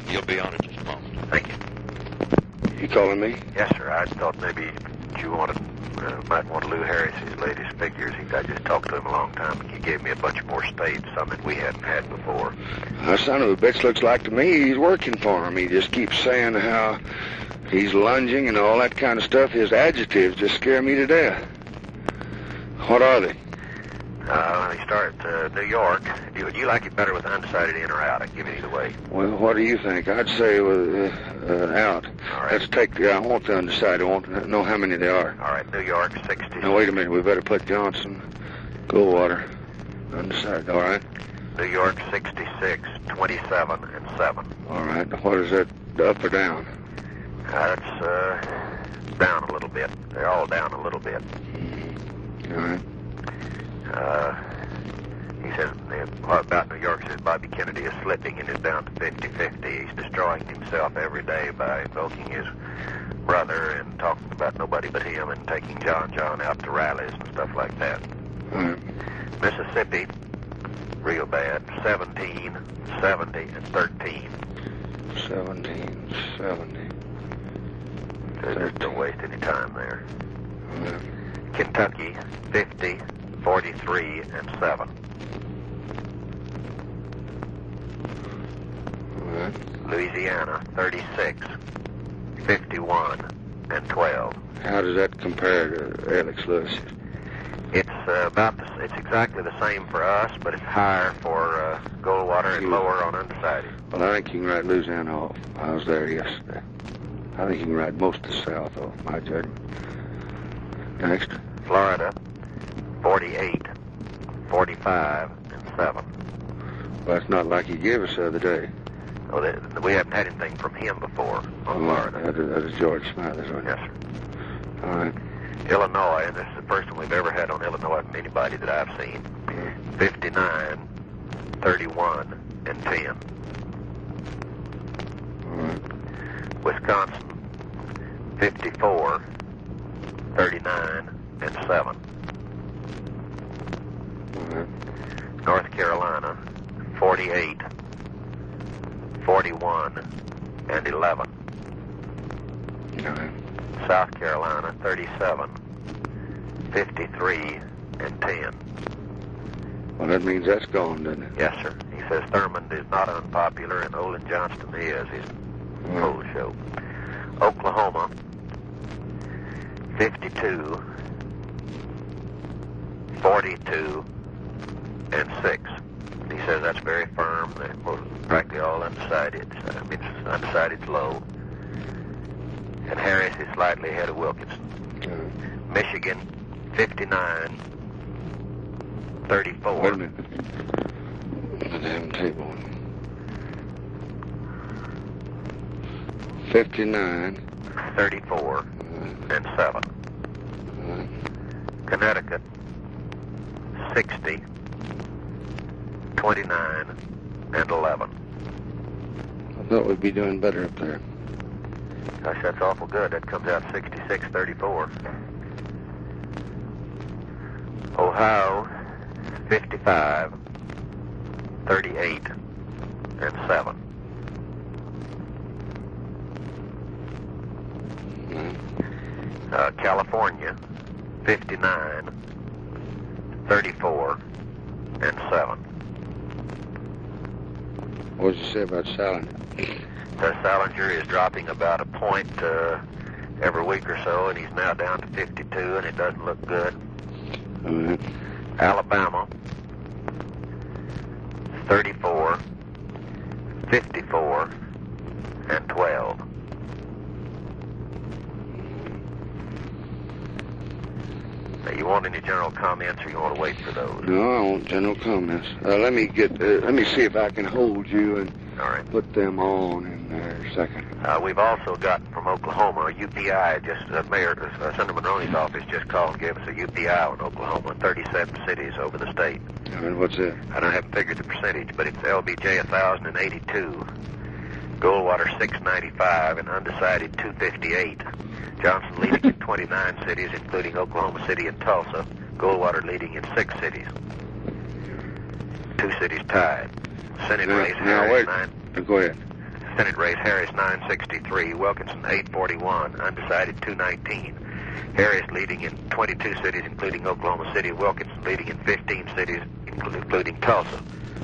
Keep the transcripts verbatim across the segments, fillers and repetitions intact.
You'll be on in just a moment. Thank you. You calling me? Yes, sir. I thought maybe you wanted, uh, might want Lou Harris's latest figures. He, I just talked to him a long time, and he gave me a bunch more states, some that we hadn't had before. That son of a bitch looks like to me he's working for him. He just keeps saying how he's lunging and all that kind of stuff. His adjectives just scare me to death. What are they? Uh, they start uh, New York. Do, would you like it better with undecided in or out? I can give it either way. Well, what do you think? I'd say with uh, uh, out. All right. Let's take the, I want the undecided. I want to know how many there are. All right, New York, sixty. Now, wait a minute. We better put Johnson, Goldwater, undecided. All right? New York, sixty-six, twenty-seven, and seven. All right. What is that, up or down? Uh, it's uh, down a little bit. They're all down a little bit. All right. Uh, he says, what about New York? Says Bobby Kennedy is slipping and is down to fifty-fifty. He's destroying himself every day by invoking his brother and talking about nobody but him and taking John John out to rallies and stuff like that. All right. Mississippi, real bad, seventeen, seventy, and thirteen. seventeen, seventy. So just don't waste any time there. All right. Kentucky, fifty, forty-three, and seven. All right. Louisiana, thirty-six, fifty-one, and twelve. How does that compare to Alex Lewis? It's uh, about the, it's exactly the same for us, but it's higher for uh, Goldwater and lower on undecided. Well, I think you can write Louisiana off. I was there yesterday. I think you can write most of the South off, my judgment. Next. Florida, forty-eight, forty-five, and seven. Well, that's not like he gave us the other day. Oh, they, we haven't had anything from him before on Oh, Florida. that is, that is George Smathers, right? Yes, sir. All right. Illinois, and this is the first one we've ever had on Illinois from anybody that I've seen. fifty-nine, thirty-one, and ten. All right. Wisconsin, fifty-four, thirty-nine, and seven. All right. North Carolina, forty-eight, forty-one, and eleven. All right. South Carolina, thirty-seven, fifty-three, and ten. Well, that means that's gone, doesn't it? Yes, sir. He says Thurmond is not unpopular, and Olin Johnston is. His poll show. Oklahoma, fifty-two, forty-two, and six. He says that's very firm. They're practically all undecided. I mean, undecided's low. And Harris is slightly ahead of Wilkinson. Uh, Michigan, fifty-nine, thirty-four. Wait a minute. The damn table. fifty-nine. thirty-four, Uh, and seven. uh, Connecticut, sixty, twenty-nine, and eleven. I thought we'd be doing better up there. Gosh, that's awful good. That comes out sixty-six, thirty-four. Ohio, fifty-five, thirty-eight, and seven. Uh, Uh, California, fifty-nine, thirty-four, and seven. what did you say about Salinger? The Salinger is dropping about a point uh, every week or so, and he's now down to fifty-two, and it doesn't look good. All right. Alabama, thirty-four, fifty-four, and twelve. Now, you want any general comments, or you want to wait for those? No, I want general comments. Uh, let me get. Uh, let me see if I can hold you and All right. put them on in there a second. Uh, we've also got from Oklahoma a U P I. Just uh, Mayor uh, Senator Monroney's office just called and gave us a U P I on Oklahoma, thirty-seven cities over the state. I mean, what's that? And I haven't figured the percentage, but it's L B J one thousand eighty-two, Goldwater six ninety-five, and undecided two fifty-eight. Johnson leading in twenty-nine cities, including Oklahoma City and Tulsa. Goldwater leading in six cities. Two cities tied. Senate Now, race, now Harris, wait. nine, Go ahead. Senate race, Harris nine sixty-three, Wilkinson eight forty-one, undecided two nineteen. Harris leading in twenty-two cities, including Oklahoma City. Wilkinson leading in fifteen cities, including Tulsa.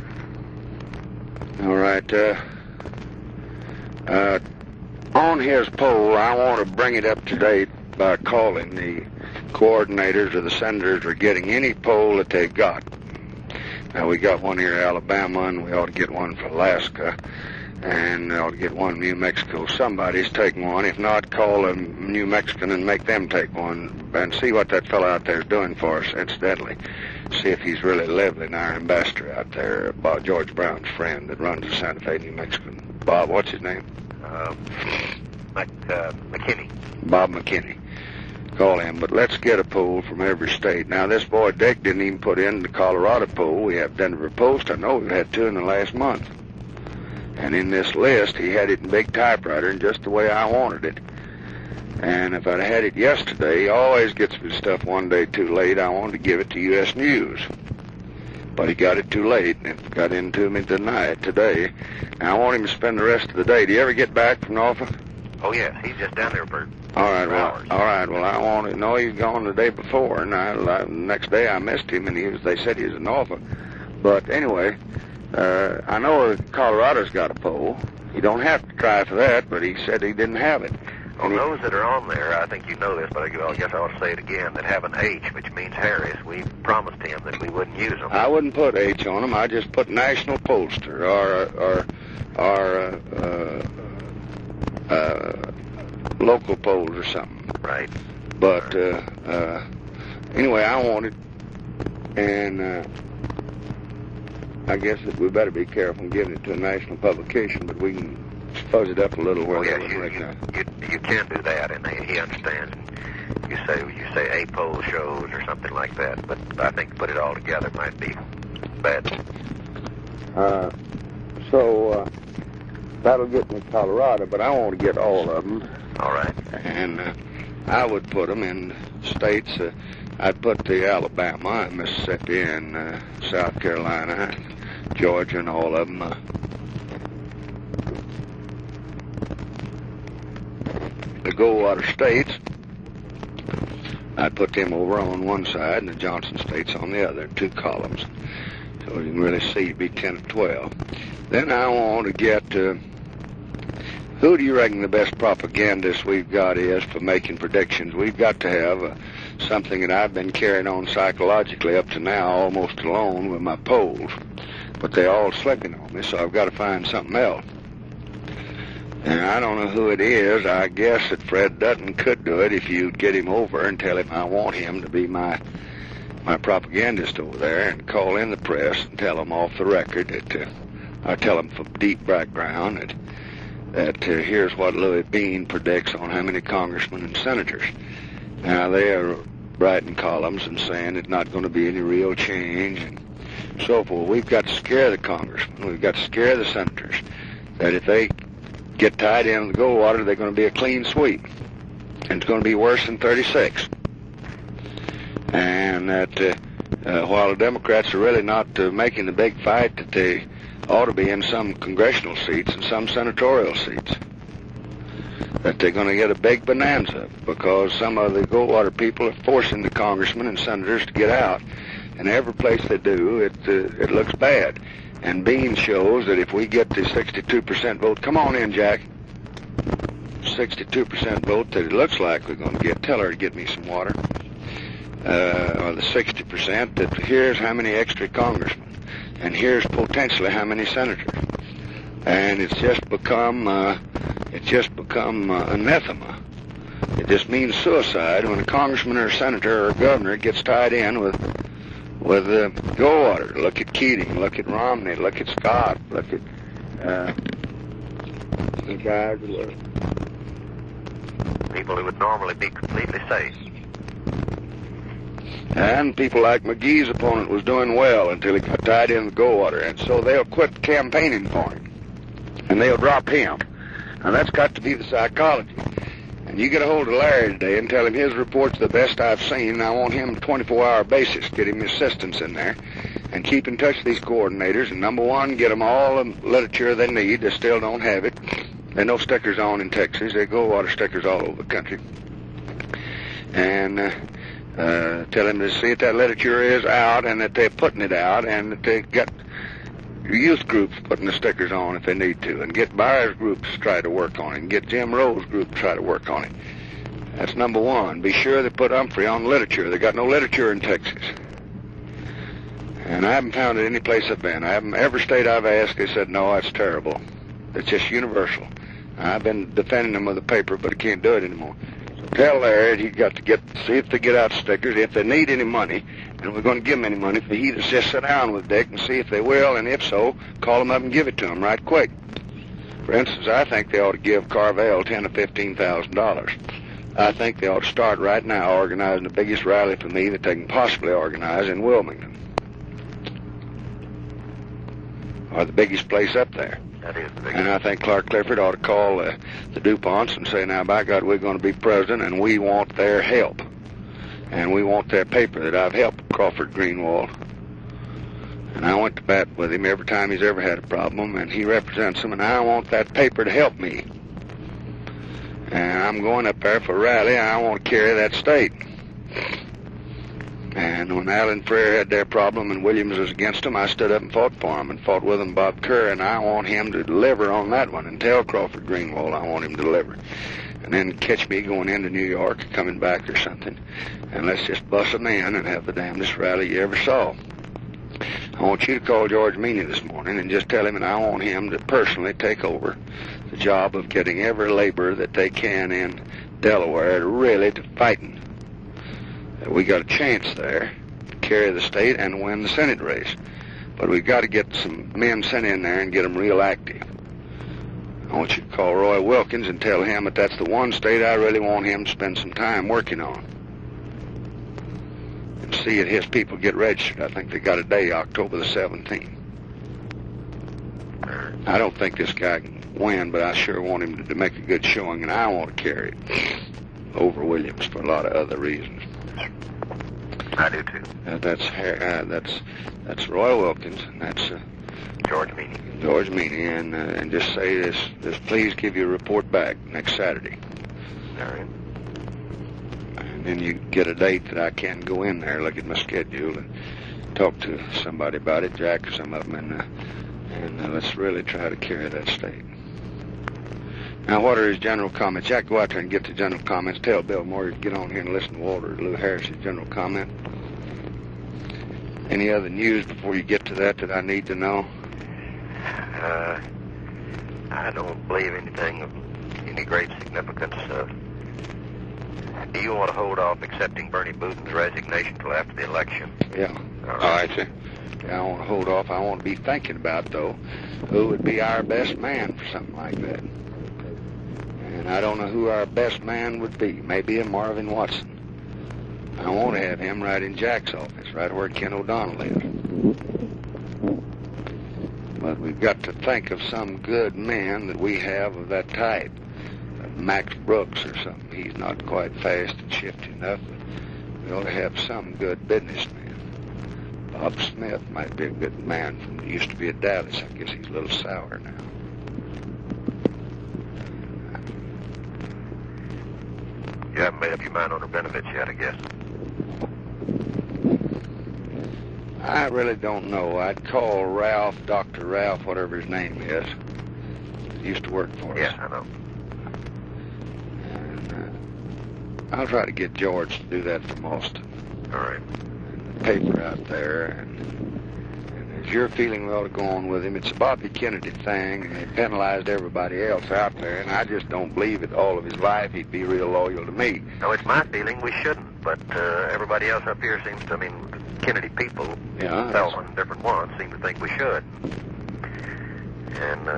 All right. Uh, uh, on his poll, I want to bring it up to date by calling the coordinators or the senators are getting any poll that they've got. Now, we got one here in Alabama, and we ought to get one for Alaska, and we ought to get one in New Mexico. Somebody's taking one. If not, call a New Mexican and make them take one and see what that fellow out there is doing for us, incidentally. See if he's really leveling our ambassador out there, Bob George Brown's friend that runs the Santa Fe, New Mexican. Bob, what's his name? Uh, Mc, uh, McKinney. Bob McKinney. Call him, but let's get a poll from every state. Now, this boy Dick didn't even put in the Colorado poll. We have Denver Post. I know we've had two in the last month. And in this list, he had it in big typewriter and just the way I wanted it. And if I'd had it yesterday, he always gets me stuff one day too late. I wanted to give it to U S News. But he got it too late, and it got into me tonight, today. And I want him to spend the rest of the day. Do you ever get back from Norfolk? Oh, yes. He's just down there for All right, well, hours. all right. Well, I want to know he's gone the day before, and I, I, the next day I missed him, and he was. They said he was in Norfolk. But anyway, uh, I know Colorado's got a poll. You don't have to try for that, but he said he didn't have it. On he, those that are on there, I think you know this, but I guess I ought to say it again, that have an H, which means Harris. We promised him that we wouldn't use them. I wouldn't put H on them. I just put National Pollster or or or uh, uh, uh, local polls or something. Right. But uh, uh, anyway, I want it, and uh, I guess that we better be careful in giving it to a national publication, but we can fuzz it up a little where oh, yes, they you, recognize. You, you, you can do that, and he, he understands. You say you say a poll shows or something like that, but I think put it all together might be bad. Uh, so uh, that'll get me Colorado, but I want to get all of them. All right. And uh, I would put them in states. Uh, I'd put the Alabama and Mississippi and uh, South Carolina, Georgia, and all of them. Uh, the Goldwater states, I'd put them over on one side and the Johnson states on the other, two columns, so you can really see it'd be ten or twelve. Then I want to get, uh, who do you reckon the best propagandist we've got is for making predictions? We've got to have uh, something that I've been carrying on psychologically up to now, almost alone with my polls, but they're all slipping on me, so I've got to find something else. And I don't know who it is. I guess that Fred Dutton could do it if you'd get him over and tell him I want him to be my my propagandist over there, and call in the press and tell them off the record that uh, I tell them from deep background that that uh, here's what Louis Bean predicts on how many congressmen and senators. Now they are writing columns and saying it's not going to be any real change and so forth. We've got to scare the congressmen. We've got to scare the senators that if they get tied in the Goldwater, they're going to be a clean sweep. And it's going to be worse than thirty-six. And that uh, uh, while the Democrats are really not uh, making the big fight, that they ought to be in some congressional seats and some senatorial seats. That they're going to get a big bonanza because some of the Goldwater people are forcing the congressmen and senators to get out. And every place they do, it uh, it looks bad. And Bean shows that if we get the sixty-two percent vote, come on in, Jack, sixty-two percent vote that it looks like we're going to get, tell her to get me some water, uh, or the sixty percent, that here's how many extra congressmen, and here's potentially how many senators. And it's just become, uh, it's just become uh, anathema. It just means suicide when a congressman or a senator or a governor gets tied in with with uh, Goldwater. Look at Keating, look at Romney, look at Scott, look at uh, the guys who are people who would normally be completely safe. And people like McGee's opponent was doing well until he got tied in with Goldwater, and so they'll quit campaigning for him, and they'll drop him. Now that's got to be the psychology. And you get a hold of Larry today and tell him his report's the best I've seen, and I want him twenty-four hour basis, get him assistance in there, and keep in touch with these coordinators, and number one, get them all the literature they need. They still don't have it. There are no stickers on in Texas. They go water stickers all over the country. And uh, uh, tell them to see if that literature is out and that they're putting it out and that they got youth groups putting the stickers on if they need to, and get buyers groups to try to work on it, and get Jim Rose group to try to work on it. That's number one. Be sure they put Humphrey on literature. They got no literature in Texas. And I haven't found it any place I've been. I haven't, every state I've asked, they said, no, that's terrible. It's just universal. I've been defending them with the paper, but I can't do it anymore. So tell Larry he's got to get, see if they get out stickers, if they need any money, and we're going to give them any money, for he to just sit down with Dick and see if they will, and if so, call them up and give it to them right quick. For instance, I think they ought to give Carvel ten to fifteen thousand dollars. I think they ought to start right now organizing the biggest rally for me that they can possibly organize in Wilmington, or the biggest place up there. That is the biggest. And I think Clark Clifford ought to call uh, the DuPonts and say, now, by God, we're going to be president, and we want their help. And we want their paper that I've helped Crawford Greenwald. And I went to bat with him every time he's ever had a problem, and he represents them, and I want that paper to help me. And I'm going up there for a rally, and I want to carry that state. And when Allen Freer had their problem and Williams was against them, I stood up and fought for him, and fought with him Bob Kerr, and I want him to deliver on that one, and tell Crawford Greenwald I want him to deliver. And then catch me going into New York, coming back or something, and let's just bust them in and have the damnedest rally you ever saw. I want you to call George Meany this morning and just tell him that I want him to personally take over the job of getting every laborer that they can in Delaware to really to fighting. That we got a chance there to carry the state and win the Senate race. But we've got to get some men sent in there and get them real active. I want you to call Roy Wilkins and tell him that that's the one state I really want him to spend some time working on. And see that his people get registered. I think they got a day, October the seventeenth. I don't think this guy can win, but I sure want him to, to make a good showing, and I want to carry it over Williams for a lot of other reasons. I do too. Uh, that's uh, that's that's Roy Wilkins, and that's uh, George Meany. George Meany, and uh, and just say this, this. Please give you a report back next Saturday. All right. And then you get a date that I can go in there, look at my schedule, and talk to somebody about it, Jack or some of them, and uh, and uh, let's really try to carry that state. Now, what are his general comments? Jack, go out there and get the general comments. Tell Bill Moore to get on here and listen to Walter Lou Harris's general comment. Any other news before you get to that that I need to know? Uh, I don't believe anything of any great significance. Uh, do you want to hold off accepting Bernie Booten's resignation till after the election? Yeah. All right. All right, sir. Yeah, I want to hold off. I want to be thinking about, though, who would be our best man for something like that. And I don't know who our best man would be. Maybe a Marvin Watson. I want to have him right in Jack's office, right where Ken O'Donnell is. But we've got to think of some good men that we have of that type. Max Brooks or something. He's not quite fast and shifty enough, but we ought to have some good businessmen. Bob Smith might be a good man. From, used to be at Dallas. I guess he's a little sour now. You haven't made up your mind on her benefits yet, I guess. I really don't know. I'd call Ralph, Doctor Ralph, whatever his name is. He used to work for us. Yeah, I know. And uh, I'll try to get George to do that from Austin. All right. And the paper out there. And, and as you're feeling we ought to go on with him, it's a Bobby Kennedy thing, and they penalized everybody else out there, and I just don't believe it all of his life he'd be real loyal to me. No, it's my feeling we shouldn't, but uh, everybody else up here seems to, I mean, Kennedy people, Yeah, Feldman, different ones, seem to think we should. And, uh...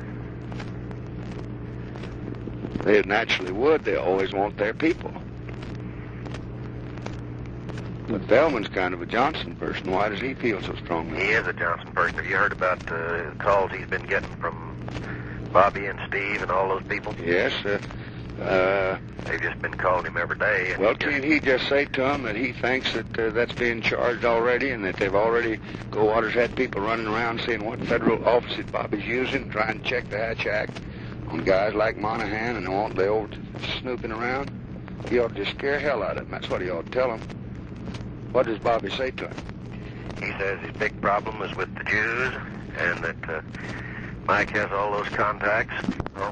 they naturally would. They always want their people. But Feldman's kind of a Johnson person. Why does he feel so strongly? He is a Johnson person. Have you heard about uh, calls he's been getting from Bobby and Steve and all those people? Yes. Uh, uh, They've just been calling him every day. And well, he just, can't he just say to him that he thinks that uh, that's being charged already, and that they've already, Goldwater's had people running around seeing what federal offices Bobby's using, trying to check the Hatch Act, on guys like Monahan and all they over snooping around, he ought to just scare hell out of them. That's what he ought to tell them. What does Bobby say to him? He says his big problem is with the Jews, and that uh, Mike has all those contacts. Oh.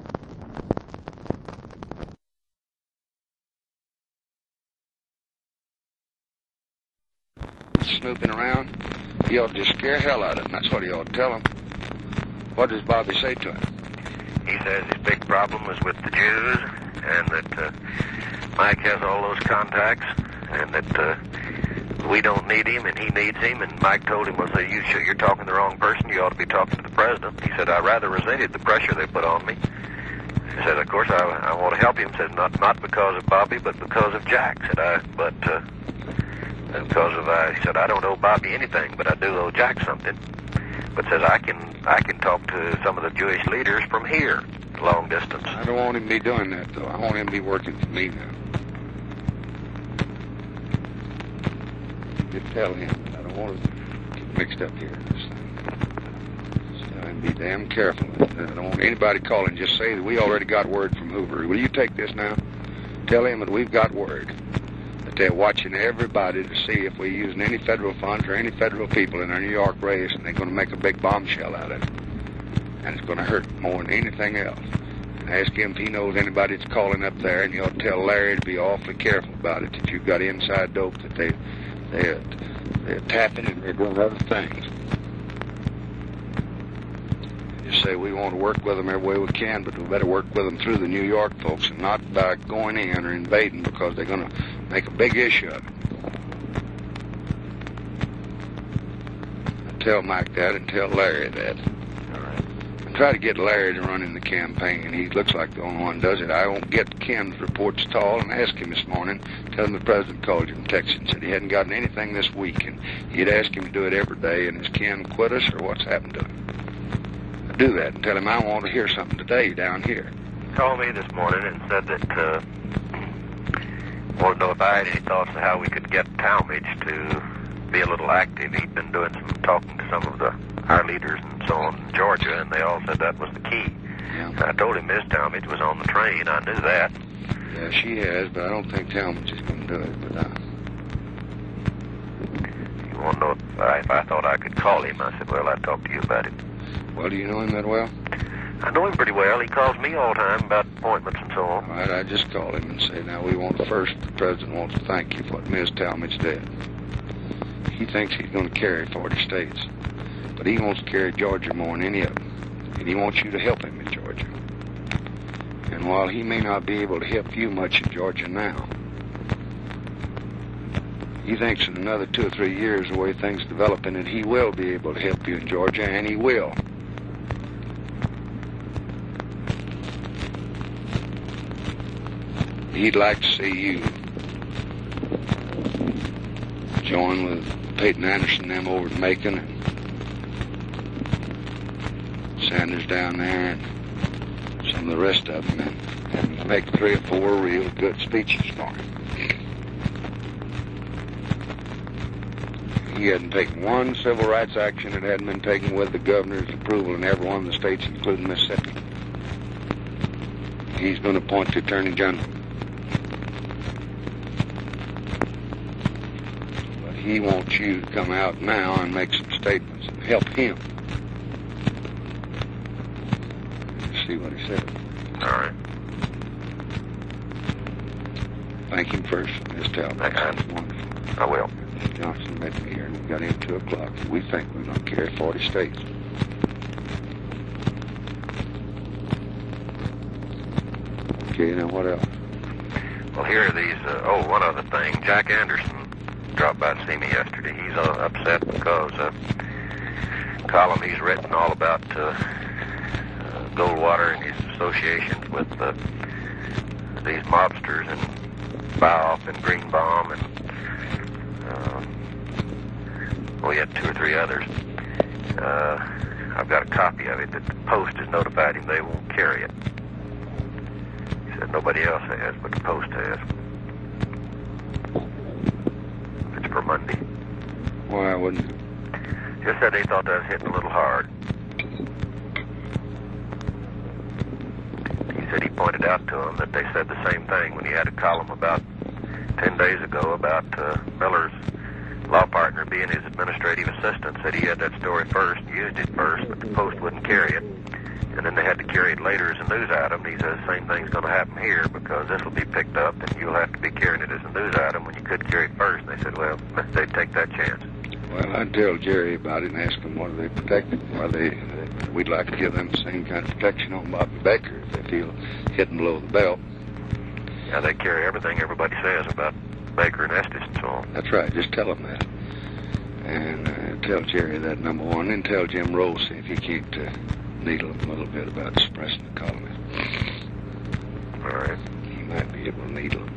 Snooping around, he ought to just scare hell out of him. That's what he ought to tell him. What does Bobby say to him? He says his big problem is with the Jews, and that uh, Mike has all those contacts, and that uh, we don't need him, and he needs him. And Mike told him, well, so you, you're talking to the wrong person. You ought to be talking to the president. He said, I rather resented the pressure they put on me. He said, of course, I, I want to help him. He said, not not because of Bobby, but because of Jack. Said I, but uh, because of uh, he said, I don't owe Bobby anything, but I do owe Jack something. But says I can I can talk to some of the Jewish leaders from here, long distance. I don't want him to be doing that, though. I want him to be working for me now. Just tell him that I don't want to get mixed up here in this thing. Just tell him to be damn careful. I don't want anybody calling. Just say that we already got word from Hoover. Will you take this now? Tell him that we've got word. That they're watching everybody to see if we're using any federal funds or any federal people in our New York race, and they're going to make a big bombshell out of it. And it's going to hurt more than anything else. And ask him if he knows anybody that's calling up there, and you ought to tell Larry to be awfully careful about it, that you've got inside dope, that they, they're, they're tapping and they're doing other things. Just say we want to work with them every way we can, but we better work with them through the New York folks and not by going in or invading, because they're going to make a big issue of it. Tell Mike that and tell Larry that. All right. And try to get Larry to run in the campaign. He looks like the only one does it. I won't get Ken's reports at all, and ask him this morning. Tell him the president called you from Texas and said he hadn't gotten anything this week, and he'd ask him to do it every day. And has Ken quit us, or what's happened to him? Do that and tell him I want to hear something today down here. He called me this morning and said that uh, wanted to know if I had any thoughts of how we could get Talmadge to be a little active. He'd been doing some talking to some of the our leaders and so on in Georgia, and they all said that was the key. Yeah. And I told him Miss Talmadge was on the train. I knew that. Yeah, she has, but I don't think Talmadge is going to do it. But uh... you want to know if I, if I thought I could call him? I said, well, I'd talk to you about it. Well, do you know him that well? I know him pretty well. He calls me all the time about appointments and so on. All right, I just call him and say, now we want first, the president wants to thank you for what Miz Talmadge did. He thinks he's going to carry forty states, but he wants to carry Georgia more than any of them, and he wants you to help him in Georgia. And while he may not be able to help you much in Georgia now, he thinks in another two or three years, the way things developing, that he will be able to help you in Georgia, and he will. He'd like to see you join with Peyton Anderson and them over at Macon, and Sanders down there, and some of the rest of them, and have them make three or four real good speeches for him. He hadn't taken one civil rights action that hadn't been taken with the governor's approval in every one of the states, including Mississippi. He's going to appoint the attorney general. But he wants you to come out now and make some statements and help him. See what he said. All right. Thank him first. Just tell him that's wonderful. I will. Johnson met me here, and we got in two o'clock. We think we're going to carry forty states. Okay, now what else? Well, here are these. Uh, oh, one other thing. Jack Anderson dropped by to see me yesterday. He's uh, upset because uh, a column he's written all about uh, uh, Goldwater and his associations with uh, these mobsters and Bauff and Greenbaum and Uh, well, he had two or three others. Uh, I've got a copy of it that the Post has notified him they won't carry it. He said nobody else has, but the Post has. It's for Monday. Why wouldn't you? Just said they thought that was hitting a little hard. pointed out to him that they said the same thing when he had a column about ten days ago about uh, Miller's law partner being his administrative assistant. Said he had that story first, used it first, but the Post wouldn't carry it. And then they had to carry it later as a news item. He says the same thing's going to happen here because this will be picked up and you'll have to be carrying it as a news item when you could carry it first. And they said, well, they'd take that chance. Well, I'd tell Jerry about it and ask him what are they protected. Why they, we'd like to give them the same kind of protection on Bobby Baker if they feel hidden below the belt. Yeah, they carry everything everybody says about Baker and Estes and so on. That's right. Just tell them that. And uh, tell Jerry that, number one. And tell Jim Rose if he can't uh, needle him a little bit about suppressing the colonists. All right. He might be able to needle him.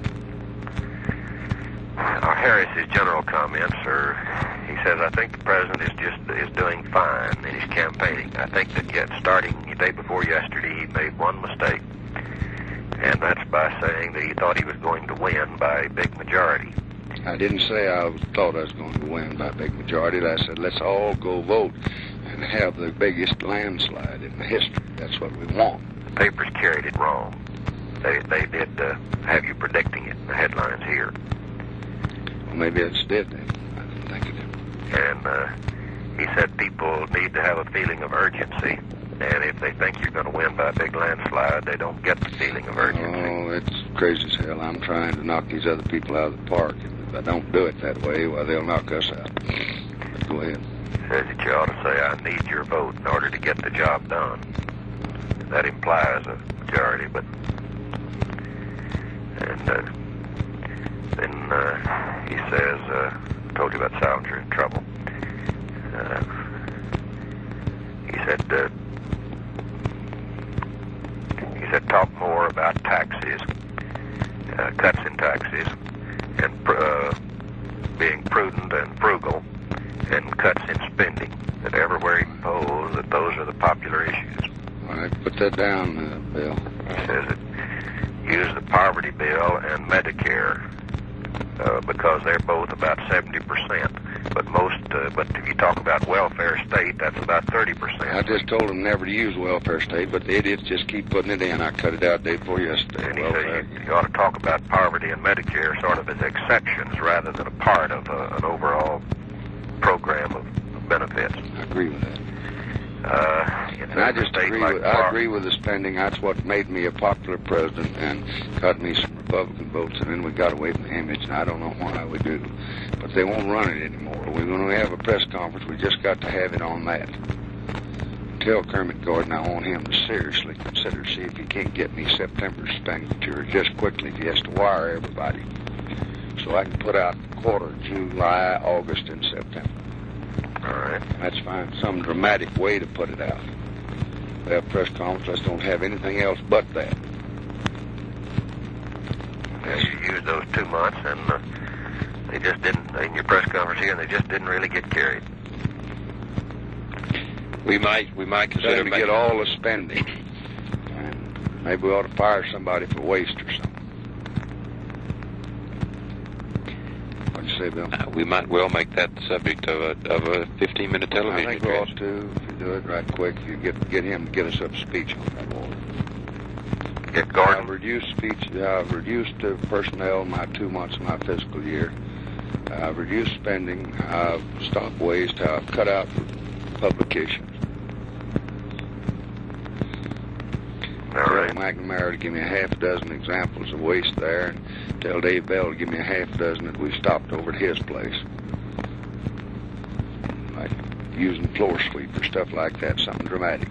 Now, Harris's general comments are, he says, I think the president is just is doing fine in his campaigning. I think that yet starting the day before yesterday, he made one mistake. And that's by saying that he thought he was going to win by a big majority. I didn't say I was, thought I was going to win by a big majority. I said, let's all go vote and have the biggest landslide in the history. That's what we want. The papers carried it wrong. They they did uh, have you predicting it in the headlines here. Well, maybe it's did then. I didn't think of it. And uh, he said people need to have a feeling of urgency. And if they think you're going to win by a big landslide, they don't get the feeling of urgency. Oh, it's crazy as hell. I'm trying to knock these other people out of the park. And if I don't do it that way, well, they'll knock us out. But go ahead. Says that you ought to say, I need your vote in order to get the job done. That implies a majority, but... And uh, then uh, he says, uh, I told you about Salinger in trouble. Uh, he said... Uh, He said, talk more about taxes, uh, cuts in taxes, and uh, being prudent and frugal, and cuts in spending. That everywhere he polls, that those are the popular issues. All right, put that down, uh, Bill. He says that use the poverty bill and Medicare uh, because they're both about seventy percent. But most, uh, but if you talk about welfare state, that's about thirty percent. I just told them never to use welfare state, but the idiots just keep putting it in. I cut it out day before yesterday. And he said you, you ought to talk about poverty and Medicare sort of as exceptions rather than a part of uh, an overall program of benefits. I agree with that. Uh, and I just agree like with, I agree with the spending. That's what made me a popular president and cut me some Republican votes, and then we got away from the image, and I don't know why we do. But they won't run it anymore. We're going to have a press conference. We just got to have it on that. Tell Kermit Gordon I want him to seriously consider, see if he can't get me September's expenditure just quickly if he has to wire everybody. So I can put out quarter, July, August, and September. All right. Let's find some dramatic way to put it out. We have a press conference. Let's don't have anything else but that. Yeah, you used those two months, and uh, they just didn't, in your press conference here, and they just didn't really get carried. We might, we might consider to get all the spending. And maybe we ought to fire somebody for waste or something. What'd you say, Bill? Uh, we might well make that the subject of a of a fifteen minute television I think address. we ought to. If you do it right quick, you get get him to get us up a speech on that one. Get Gordon. I've reduced speech. I've reduced uh, personnel in my two months of my fiscal year. I've reduced spending. I've stopped waste. I've cut out publications. All right. Tell McNamara to give me a half a dozen examples of waste there, and tell Dave Bell to give me a half a dozen that we stopped over at his place. Like using floor sweeper, stuff like that, something dramatic.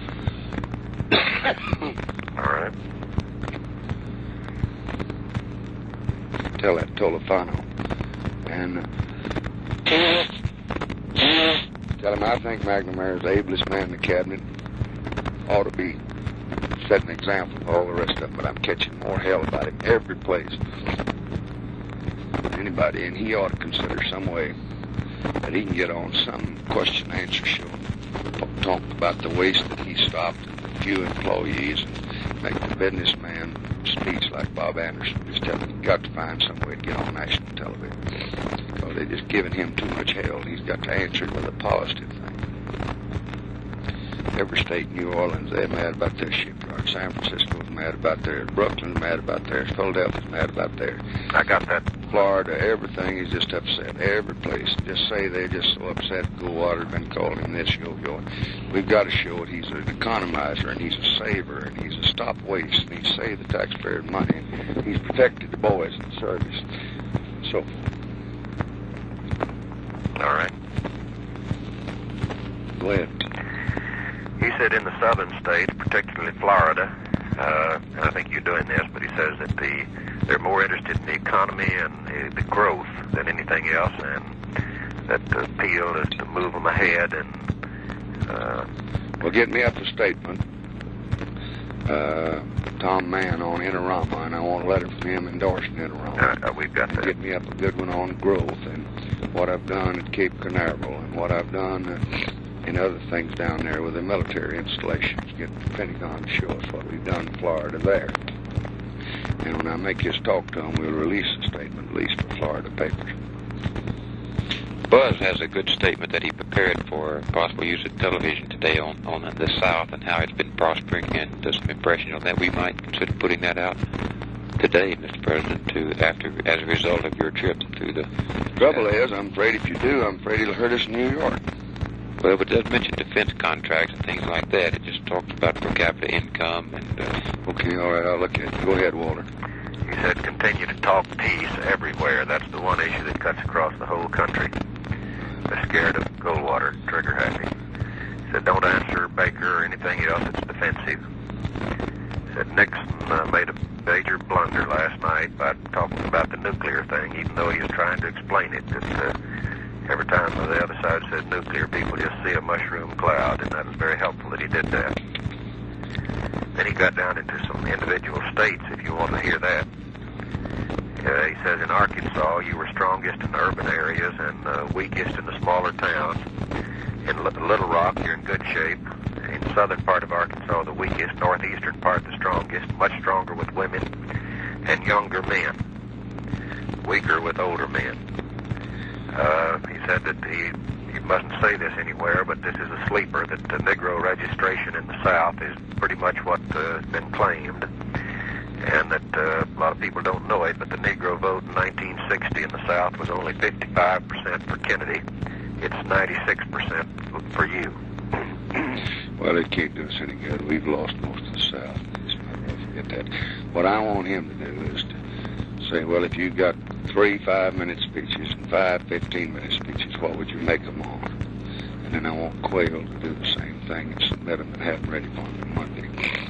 All right. Tell that Tolofano. And uh, tell him I think McNamara is the ablest man in the cabinet. Ought to be set an example of all the rest of them, but I'm catching more hell about him every place. Anybody, and he ought to consider some way that he can get on some question answer show, talk about the waste that he stopped, and few employees, and make the businessman speech like Bob Anderson. Just tell him he's got to find some way to get on national television. Because they're just giving him too much hell. He's got to answer it with a positive thing. Every state, New Orleans, they're mad about their shipyard. San Francisco's mad about theirs. Brooklyn's mad about theirs. Philadelphia's mad about theirs. I got that. Florida, everything is just upset. Every place. Just say they're just so upset. Goldwater's been calling him this, yo, yo. We've got to show it. He's an economizer, and he's a saver, and he's a stop waste, and he's saved the taxpayers' money. He's protected the boys in the service. So, all right. Go ahead. He said in the southern states, particularly Florida, uh, and I think you're doing this, but he says that the they're more interested in the economy and the, the growth than anything else, and that the appeal is to move them ahead. And uh, well, get me up a statement, uh, Tom Mann on Interama, and I want a letter from him endorsing Interama. Uh, we've got that. Get me up a good one on growth and what I've done at Cape Canaveral and what I've done uh, in other things down there with the military installations. Get the Pentagon to show us what we've done in Florida there. And when I make his talk to him, we'll release a statement, at least for Florida papers. Buzz has a good statement that he prepared for possible use of television today on, on the South and how it's been prospering, and does some impression on that. We might consider putting that out today, Mister President, to after as a result of your trip through the... Trouble uh, is, I'm afraid if you do, I'm afraid it'll hurt us in New York. Well, but it does mention defense contracts and things like that. It just talks about per capita income and... Uh, okay, all right, I'll look at it. Go ahead, Walter. He said continue to talk peace everywhere. That's the one issue that cuts across the whole country. They're scared of Goldwater, trigger happy. He said don't answer Baker or anything else that's defensive. He said Nixon uh, made a major blunder last night by talking about the nuclear thing, even though he was trying to explain it. That uh, every time the other side said nuclear, people just see a mushroom cloud, and that was very helpful that he did that. Then he got down into some individual states, if you want to hear that. Uh, he says in Arkansas, you were strongest in the urban areas and uh, weakest in the smaller towns. In L- Little Rock, you're in good shape. In the southern part of Arkansas, the weakest. Northeastern part, the strongest. Much stronger with women and younger men. Weaker with older men. Uh, he said that he, he mustn't say this anywhere, but this is a sleeper, that the Negro registration in the South is pretty much what uh, has been claimed, and that uh, a lot of people don't know it, but the Negro vote in nineteen sixty in the South was only fifty-five percent for Kennedy. It's ninety-six percent for you. Well, it can't do us any good. We've lost most of the South. Just not forget that. What I want him to do is to say, well, if you got three five-minute speeches and five fifteen-minute speeches, what would you make them on? And then I want Quayle to do the same thing and submit them and have them ready for them Monday.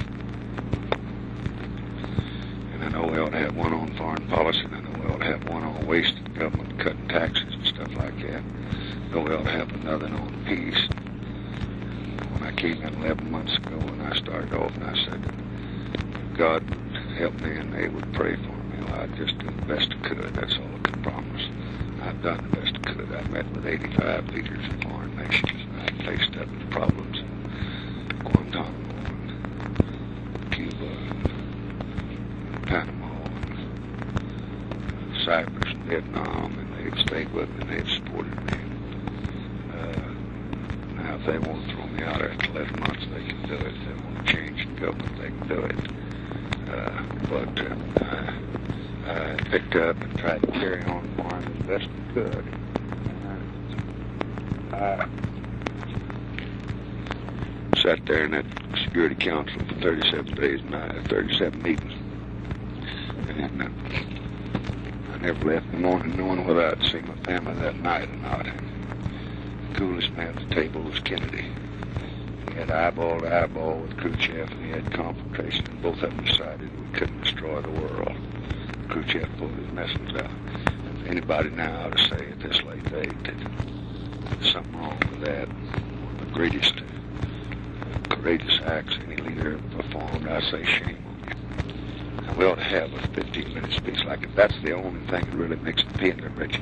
And I know we ought to have one on foreign policy, and I know we ought to have one on wasting government, cutting taxes and stuff like that. I know we ought to have another on peace. When I came in eleven months ago, and I started off, and I said, God help me, and they would pray for me. Well, I'd just do the best I could. That's all I can promise. I've done the best I could. I met with eighty-five leaders of foreign nations, and I faced up with problems in Guantanamo and Cuba and Panama and Cyprus and Vietnam, and they've stayed with me, and they've supported me. Uh, now, if they want to throw me out after eleven months, they can do it. If they want to change the government, they can do it. Uh, but uh, I, I picked up and tried to carry on for him as best I could. I sat there in that Security Council for thirty-seven days and I had thirty-seven meetings. And uh, I never left in the morning knowing whether I'd see my family that night or not. The coolest man at the table was Kennedy. He had eyeball to eyeball with Khrushchev, and he had confrontation, and both of them decided we couldn't destroy the world. Khrushchev pulled his missiles out. If anybody now ought to say at this late date that there's something wrong with that, one of the greatest, uh, courageous acts any leader ever performed, I say shame on you. And we ought to have a fifteen-minute speech like it. That's the only thing that really makes it pay the rich.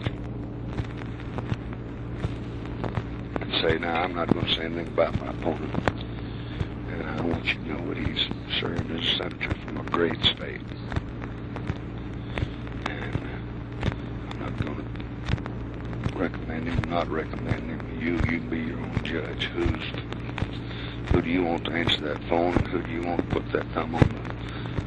Say, now, I'm not going to say anything about my opponent, and I want you to know that he's served as a senator from a great state, and uh, I'm not going to recommend him, not recommend him. You, you can be your own judge. Who's, who do you want to answer that phone, and who do you want to put that thumb on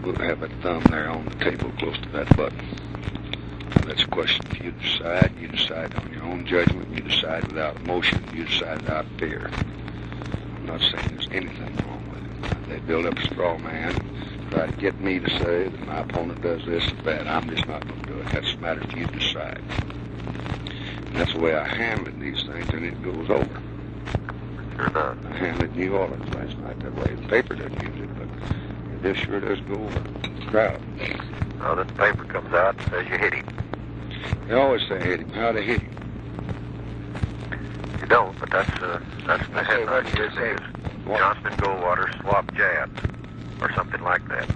we'll have that thumb there on the table close to that button. That's a question for you to decide. You decide on your own judgment. You decide without emotion. You decide without fear. I'm not saying there's anything wrong with it. They build up a straw man, try to get me to say that my opponent does this or that. I'm just not going to do it. That's a matter for you to decide. And that's the way I handled these things, and it goes over. Sure does. I handled New Orleans last night that way. The paper doesn't use it, but this sure does go over the crowd. Well, this paper comes out and says you hit him. They always say hit him. How they hit him? You don't, but that's uh, that's the headline. It says Johnston Goldwater swap jabs, or something like that.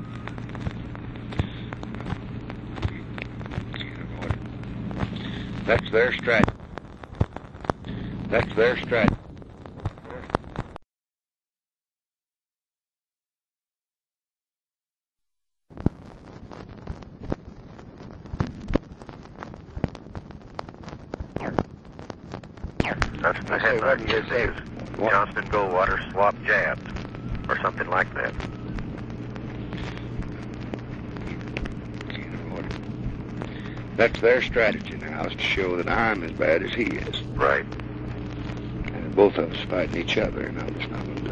That's their strategy. That's their strategy. That's the headline. It says Johnston Goldwater swap jabs, or something like that. That's their strategy now, is to show that I'm as bad as he is. Right. And both of us fighting each other, and I'm just not going to do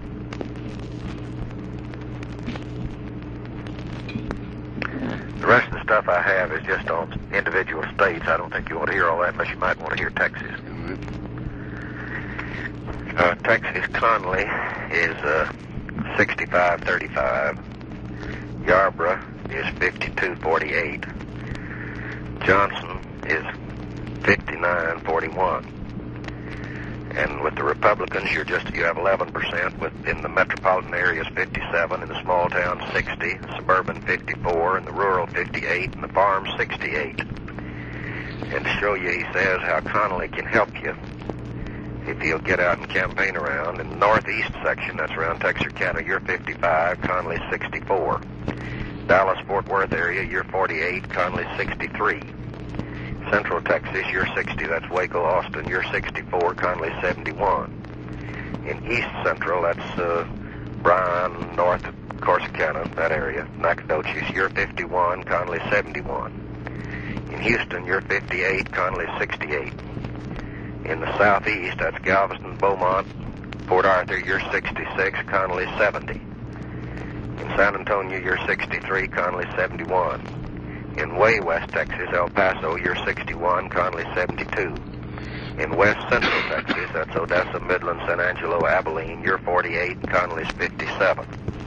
it. The rest of the stuff I have is just on individual states. I don't think you want to hear all that unless you might want to hear Texas. Uh, Texas, Conley is uh, sixty-five thirty-five. Yarborough is fifty-two forty-eight. Johnson is fifty-nine forty-one. And with the Republicans, you're just you have eleven percent. Within the metropolitan areas, fifty-seven. In the small towns, sixty. Suburban, fifty-four. In the rural, fifty-eight. In the farm, sixty-eight. And to show you, he says, how Connolly can help you if he'll get out and campaign around. In the northeast section, that's around Texarkana, you're fifty-five. Connolly's sixty-four. Dallas-Fort Worth area, you're forty-eight. Connolly's sixty-three. Central Texas, you're sixty. That's Waco, Austin. You're sixty-four. Connolly's seventy-one. In East Central, that's uh, Bryan, North Corsicana, that area. Nacogdoches, you're fifty-one. Connolly's seventy-one. In Houston, you're fifty-eight. Connolly's sixty-eight. In the southeast, that's Galveston, Beaumont, Port Arthur, you're sixty-six. Connolly's seventy. In San Antonio, you're sixty-three. Connolly's seventy-one. In way west Texas, El Paso, you're sixty-one. Connolly's seventy-two. In west central Texas, that's Odessa, Midland, San Angelo, Abilene, you're forty-eight. Connolly's fifty-seven.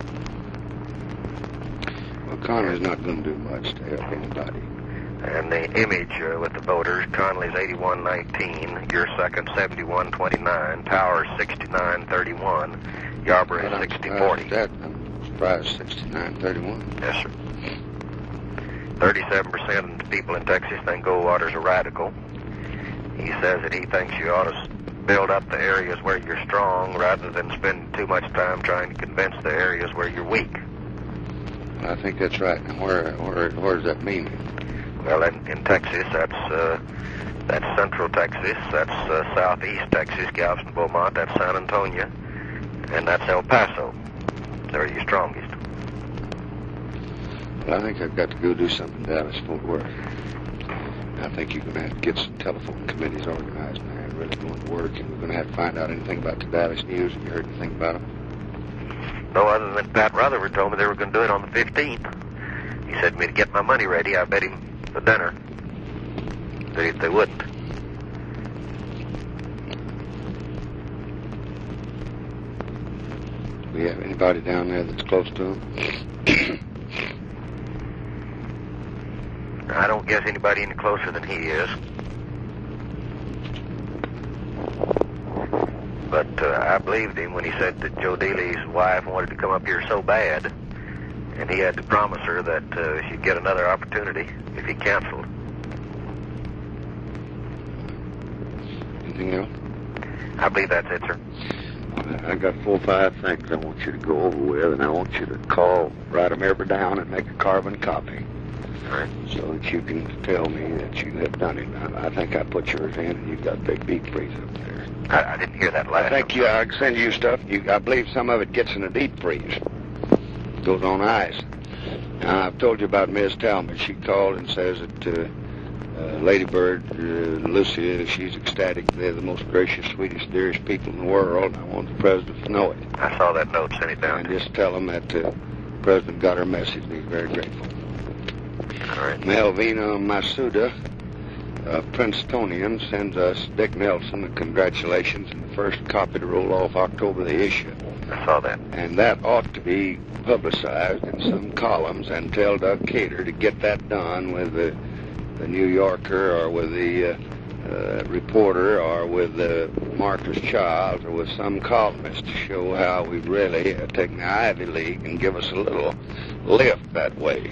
Well, Connolly's not going to do much to help anybody. And the image uh, with the voters, Connolly's eighty-one nineteen, you're second, seventy-one twenty-nine, Powers sixty-nine thirty-one, Yarborough is sixty forty. I'm surprised sixty-nine thirty-one. Yes, sir. thirty-seven percent of the people in Texas think Goldwater's a radical. He says that he thinks you ought to build up the areas where you're strong rather than spend too much time trying to convince the areas where you're weak. I think that's right. And where, where, where does that mean? Well, in, in Texas, that's uh, that's Central Texas, that's uh, Southeast Texas, Galveston, Beaumont, that's San Antonio, and that's El Paso. They're your strongest. Well, I think I've got to go do something in Dallas, Fort Worth. I think you're going to have to get some telephone committees organized there and really going to work, and we're going to have to find out anything about the Dallas News. Have you heard anything about them? No, other than Pat Rutherford told me they were going to do it on the fifteenth. He said to me to get my money ready. I bet him the dinner that if they wouldn't. Do we have anybody down there that's close to him? I don't guess anybody any closer than he is. But uh, I believed him when he said that Joe Dealey's wife wanted to come up here so bad, and he had to promise her that uh, she'd get another opportunity if he canceled. Anything else? I believe that's it, sir. I got four or five things I want you to go over with, and I want you to call, write them ever down, and make a carbon copy. All right. So that you can tell me that you have done it. I, I think I put yours in, and you've got a big deep freeze up there. I, I didn't hear that last I think time. you, I can send you stuff. You, I believe some of it gets in a deep freeze. Goes on ice. Now, I've told you about Miss Talmadge. She called and says that uh, uh, Lady Bird, uh, Lucia, she's ecstatic. They're the most gracious, sweetest, dearest people in the world, and I want the President to know it. I saw that note, sent it down. And just tell them that uh, the President got her message, and he's very grateful. All right. Melvina Masuda, a Princetonian, sends us Dick Nelson a congratulations and the first copy to roll off October the issue. I saw that. And that ought to be publicized in some columns, and tell Doug Cater to get that done with the, the New Yorker or with the uh, uh, Reporter or with the Marcus Child or with some columnist to show how we've really uh, taken the Ivy League and give us a little lift that way.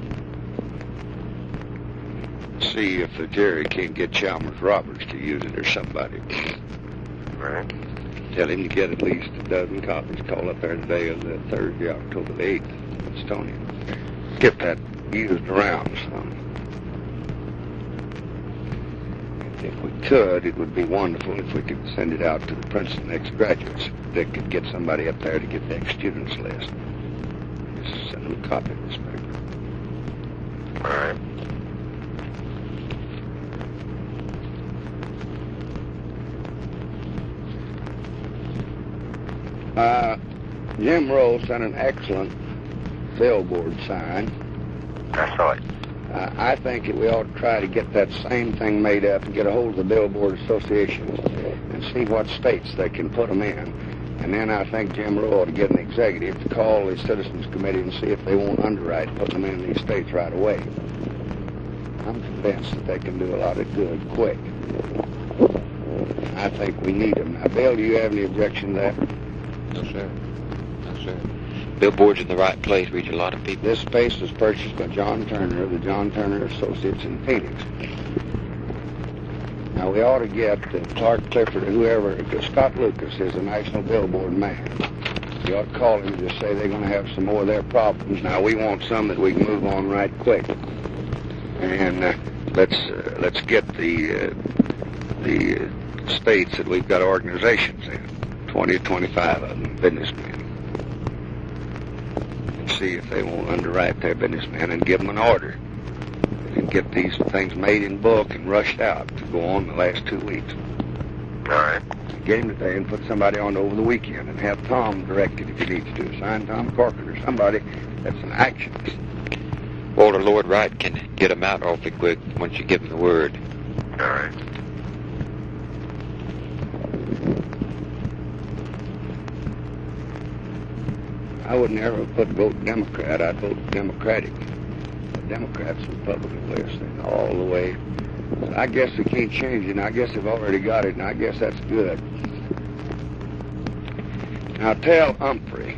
See if the Jerry can't get Chalmers Roberts to use it or somebody. Right. Tell him to get at least a dozen copies. Call up there today on the Thursday, October the eighth, Estonia. Get that used around some. If we could, it would be wonderful if we could send it out to the Princeton ex-graduates. They could get somebody up there to get the ex-students list. Just send them a copy of this paper. All right. Uh, Jim Rowe sent an excellent billboard sign. I saw it. Uh, I think that we ought to try to get that same thing made up and get a hold of the Billboard Association and see what states they can put them in. And then I think Jim Rowe ought to get an executive to call the Citizens Committee and see if they won't underwrite putting them in these states right away. I'm convinced that they can do a lot of good quick. I think we need them. Now, Bill, do you have any objection to that? No, sir. No, sir. Billboards in the right place reach a lot of people. This space was purchased by John Turner of the John Turner Associates in Phoenix. Now, we ought to get uh, Clark Clifford or whoever, Scott Lucas is a national billboard man. We ought to call him and just say they're going to have some more of their problems. Now, we want some that we can move on right quick. And uh, let's uh, let's get the, uh, the uh, states that we've got organizations in, twenty or twenty-five of them, businessmen. See if they won't underwrite their businessmen and give them an order and get these things made in bulk and rushed out to go on the last two weeks. All right. Get him today and put somebody on over the weekend and have Tom direct it if he needs to. Sign Tom Corcoran or somebody that's an actionist. Walter Lord Wright can get them out awfully quick once you give him the word. All right. I would never put vote Democrat. I'd vote Democratic. The Democrats are Republican list and all the way. I guess they can't change it, and I guess they've already got it, and I guess that's good. Now tell Humphrey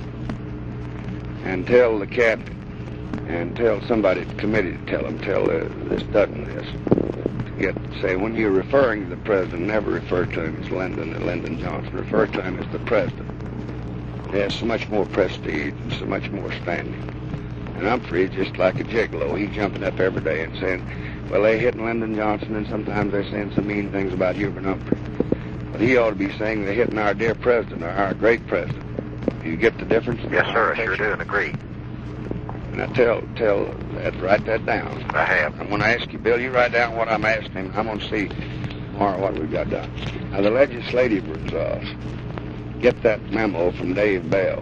and tell the cabinet and tell somebody at the committee to tell them, tell uh, this Dutton this. To get, say, when you're referring to the president, never refer to him as Lyndon or Lyndon Johnson. Refer to him as the president. He has so much more prestige and so much more standing. And Humphrey is just like a gigolo. He's jumping up every day and saying, well, they're hitting Lyndon Johnson, and sometimes they're saying some mean things about Hubert Humphrey. But he ought to be saying they're hitting our dear president, or our great president. Do you get the difference? Yes, sir, I sure do, and agree. And I tell, tell that, write that down. I have. I'm going to ask you, Bill, you write down what I'm asking him. I'm going to see tomorrow what we've got done. Now, the legislative results. Get that memo from Dave Bell.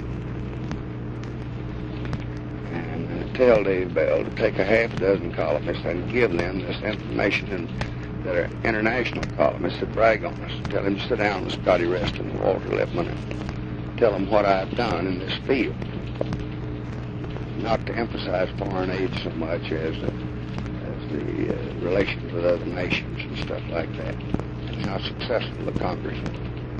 And uh, tell Dave Bell to take a half dozen columnists and give them this information and, that are international columnists that brag on us. Tell him to sit down with Scotty Reston and Walter Lippmann and tell them what I've done in this field. Not to emphasize foreign aid so much as, uh, as the uh, relations with other nations and stuff like that, and how successful the Congress is.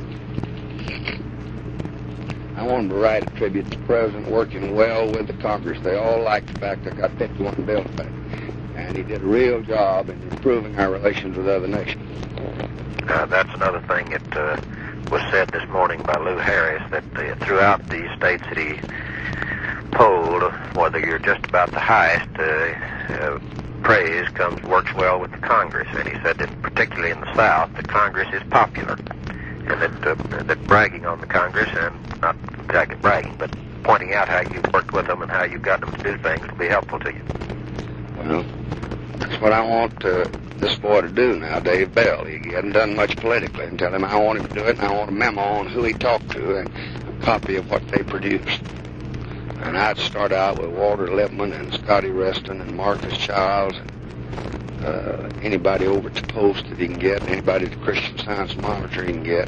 I want him to write a tribute to the president working well with the Congress. They all like the fact I got fifty-one bills back. And he did a real job in improving our relations with other nations. Uh, that's another thing that uh, was said this morning by Lou Harris, that uh, throughout the states that he polled, whether you're just about the highest, uh, uh, praise comes works well with the Congress. And he said that particularly in the South, the Congress is popular. And that, uh, that bragging on the Congress, and not exactly bragging, but pointing out how you've worked with them and how you've got them to do things will be helpful to you. Well, that's what I want uh, this boy to do now, Dave Bell. He hasn't done much politically, and tell him I want him to do it, and I want a memo on who he talked to and a copy of what they produced. And I'd start out with Walter Lippman and Scotty Reston and Marcus Childs and uh, anybody over at the Post that he can get, and anybody at the Christian Science Monitor he can get,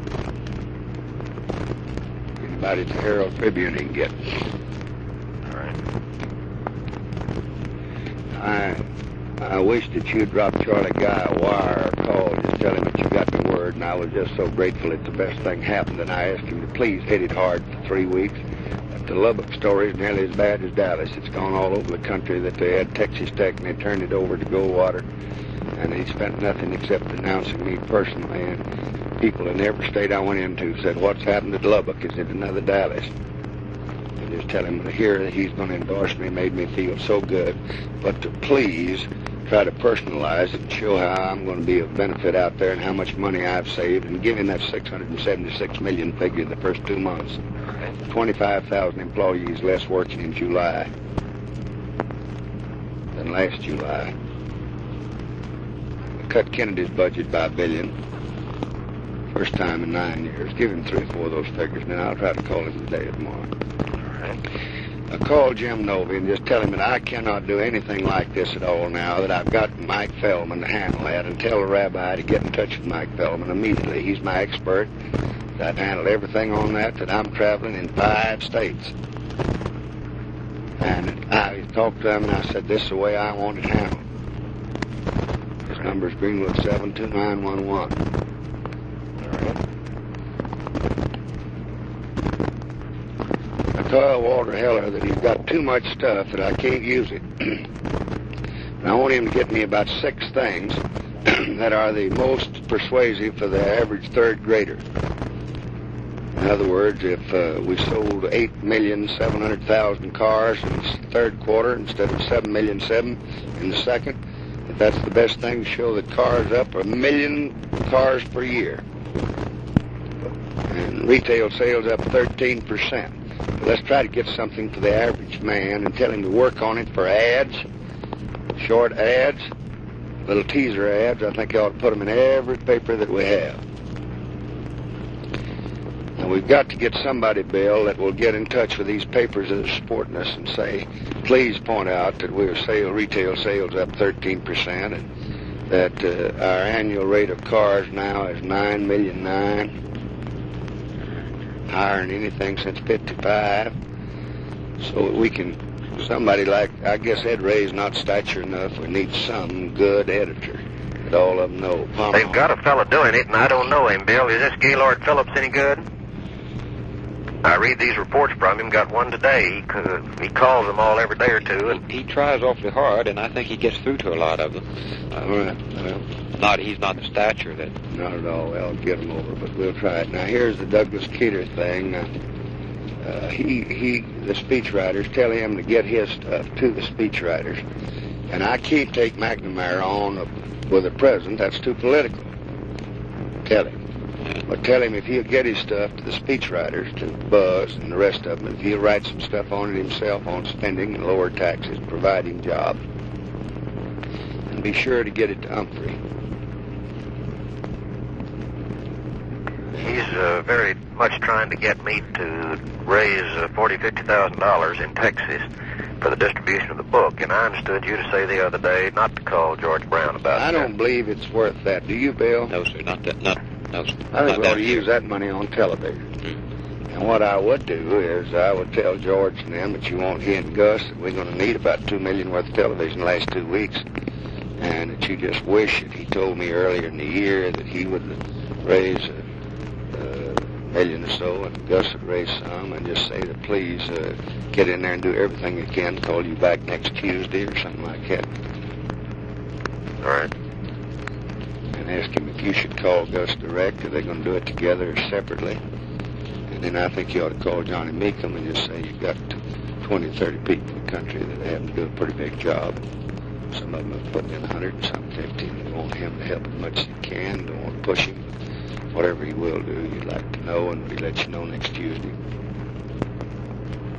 anybody at the Herald Tribune he can get. All right. I I wish that you'd drop Charlie Guy a wire or call, just tell him that you got the word, and I was just so grateful that the best thing happened, and I asked him to please hit it hard for three weeks. But the Lubbock story is nearly as bad as Dallas. It's gone all over the country that they had Texas Tech, and they turned it over to Goldwater, and he spent nothing except denouncing me personally, and people in every state I went into said, what's happened at Lubbock? Is it another Dallas? And just tell him to hear that he's going to endorse me made me feel so good, but to please try to personalize it and show how I'm going to be of benefit out there and how much money I've saved, and give him that six hundred seventy-six million figure the first two months. twenty-five thousand employees less working in July than last July. I cut Kennedy's budget by a billion. First time in nine years. Give him three or four of those figures, and then I'll try to call him today or tomorrow. All right. I call Jim Novy and just tell him that I cannot do anything like this at all now, that I've got Mike Feldman to handle that, and tell the rabbi to get in touch with Mike Feldman immediately. He's my expert. I've handled everything on that, that I'm traveling in five states. And I talked to him and I said, this is the way I want it handled. His number is Greenwood seven two nine one one. I told Walter Heller that he's got too much stuff that I can't use it. And I want him to get me about six things that are the most persuasive for the average third grader. In other words, if uh, we sold eight million seven hundred thousand cars in the third quarter instead of seven million seven in the second, if that's the best thing to show that cars up a million cars per year. And retail sales up thirteen percent. Let's try to get something for the average man and tell him to work on it for ads, short ads, little teaser ads. I think you ought to put them in every paper that we have. Now, we've got to get somebody, Bill, that will get in touch with these papers that are supporting us and say, please point out that we're sale, retail sales up thirteen percent, and that uh, our annual rate of cars now is nine million nine. Higher than anything since fifty-five, so we can, somebody like, I guess Ed Ray's not stature enough. We need some good editor that all of them know. Palmer. They've got a fella doing it, and I don't know him, Bill. Is this Gaylord Phillips any good? I read these reports from him, got one today. He, could, he calls them all every day or two. And he, he tries awfully hard, and I think he gets through to a lot of them. Uh, all right, well, not, he's not the stature that... Not at all. Well, get him over, but we'll try it. Now, here's the Douglas Keeter thing. Uh, uh, he, he, the speechwriters, tell him to get his stuff to the speechwriters. And I can't take McNamara on with the president. That's too political. Tell him. But tell him if he'll get his stuff to the speechwriters, to Buzz and the rest of them, if he'll write some stuff on it himself on spending and lower taxes, providing jobs. And be sure to get it to Humphrey. he's uh, very much trying to get me to raise uh, forty thousand, fifty thousand dollars in Texas for the distribution of the book. And I understood you to say the other day not to call George Brown about I that. don't believe it's worth that. Do you, Bill? No, sir, not that, not, no, sir. I think not we ought to that. use that money on television. Mm. And what I would do is I would tell George and them that you won't he and Gus that we're going to need about two million worth of television the last two weeks, and that you just wish that he told me earlier in the year that he would raise a, a million or so, and Gus would raise some, and just say that please uh, get in there and do everything you can to call you back next Tuesday or something like that. All right. And ask him if you should call Gus direct, or they're going to do it together or separately. And then I think you ought to call Johnny Meekum and just say you've got twenty, thirty people in the country that have to do a pretty big job. Some of them have put in a hundred and some fifty, and they want him to help as much as he can. Don't want to push him. Whatever he will do, you'd like to know, and we'll let you know next Tuesday.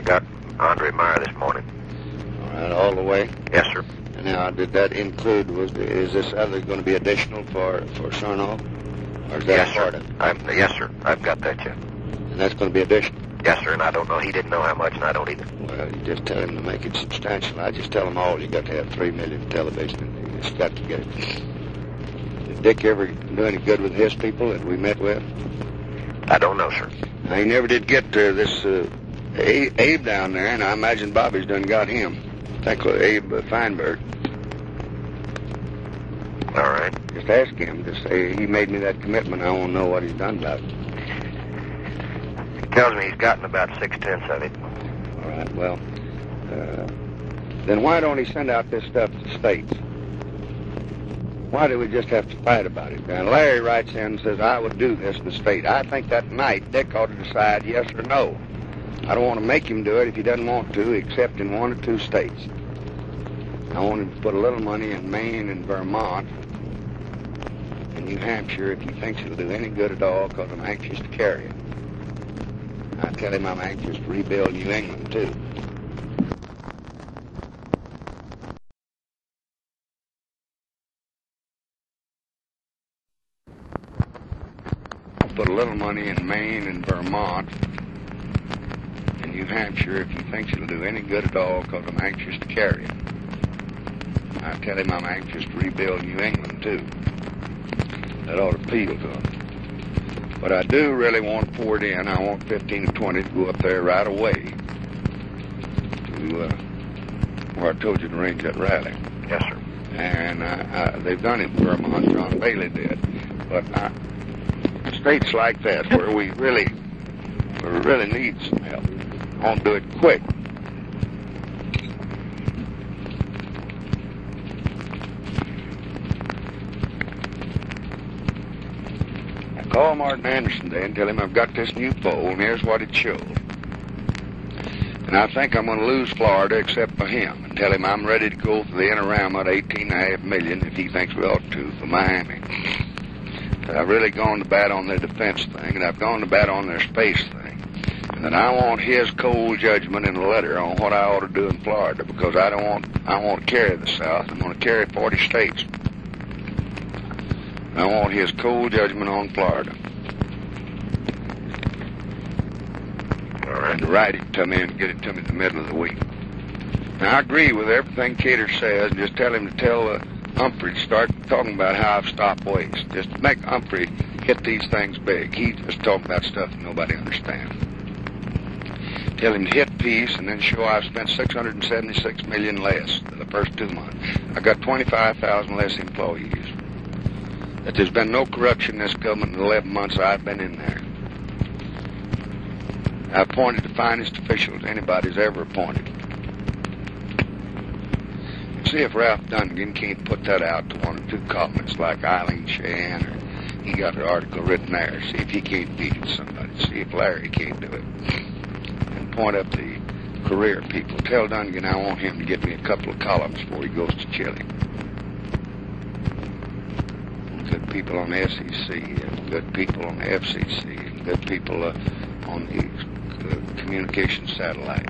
got Andre Meyer this morning. All right, all the way? Yes, sir. And now, did that include, was is this other going to be additional for, for Chernow? Or is that Yes, part sir. of it? I'm, yes, sir. I've got that yet. And that's going to be additional? Yes, sir, and I don't know. He didn't know how much, and I don't either. Well, you just tell him to make it substantial. I just tell them all, you got to have three million television, and you just got to get it. Did Dick ever do any good with his people that we met with? I don't know, sir. Now, he never did get uh, this uh, Abe, Abe down there, and I imagine Bobby's done got him. Thank you, Abe uh, Feinberg. All right. Just ask him. Just say, he made me that commitment. I want to know what he's done about it. He tells me he's gotten about six-tenths of it. All right, well, uh, then why don't he send out this stuff to states? Why do we just have to fight about it? Now, Larry writes in and says, I would do this in the state. I think that night Dick ought to decide yes or no. I don't want to make him do it if he doesn't want to, except in one or two states. I want him to put a little money in Maine and Vermont and New Hampshire if he thinks it'll do any good at all, because I'm anxious to carry it. I tell him I'm anxious to rebuild New England, too. Put a little money in Maine and Vermont and New Hampshire if he thinks it'll do any good at all, because I'm anxious to carry it. I tell him I'm anxious to rebuild New England, too. That ought to appeal to him. But I do really want to pour it in. I want fifteen to twenty to go up there right away to uh, where I told you to arrange that rally. Yes, sir. And I, I, they've done it in Vermont. John Bailey did. But I, states like that where we really, we really need some help, I want to do it quick. Call Martin Anderson today and tell him I've got this new poll, and here's what it showed. And I think I'm going to lose Florida except for him, and tell him I'm ready to go for the Inter-Rama at eighteen and a half million if he thinks we ought to for Miami. But I've really gone to bat on their defense thing, and I've gone to bat on their space thing. And that I want his cold judgment in a letter on what I ought to do in Florida, because I don't want, I want to carry the South. I want to carry forty states. I want his cold judgment on Florida. All right. And to write it to me and get it to me in the middle of the week. Now, I agree with everything Cater says. Just tell him to tell uh, Humphrey to start talking about how I've stopped waste. Just make Humphrey hit these things big. He's just talking about stuff that nobody understands. Tell him to hit peace and then show I've spent six hundred seventy-six million dollars less for the first two months. I got twenty-five thousand less employees. That there's been no corruption in this government in the eleven months I've been in there. I've appointed the finest officials anybody's ever appointed. See if Ralph Dungan can't put that out to one or two columnists like Eileen Sheehan, or he got an article written there. See if he can't beat it to somebody. See if Larry can't do it. And point up the career people. Tell Dungan I want him to get me a couple of columns before he goes to Chile. Good people on the S E C, and good people on the F C C, and good people uh, on the uh, communication satellite.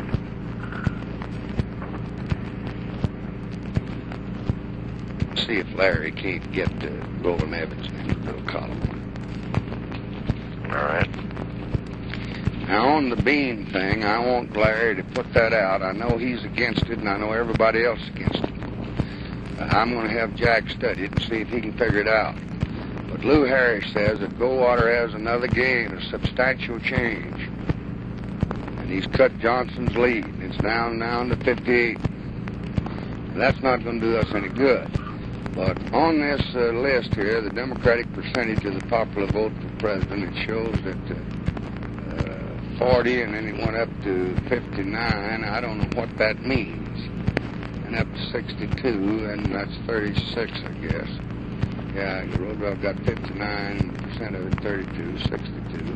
See if Larry can't get uh, Roland Evans in the little column. All right. Now, on the bean thing, I want Larry to put that out. I know he's against it, and I know everybody else is against it. I'm going to have Jack study it and see if he can figure it out. But Lou Harris says that Goldwater has another gain, a substantial change. And he's cut Johnson's lead. It's down now to fifty-eight. That's not going to do us any good. But on this uh, list here, the Democratic percentage of the popular vote for president, it shows that uh, uh, forty, and then it went up to fifty-nine. I don't know what that means. And up to sixty-two, and that's thirty-six, I guess. Yeah, Roosevelt got fifty-nine percent of it, thirty-two, sixty-two.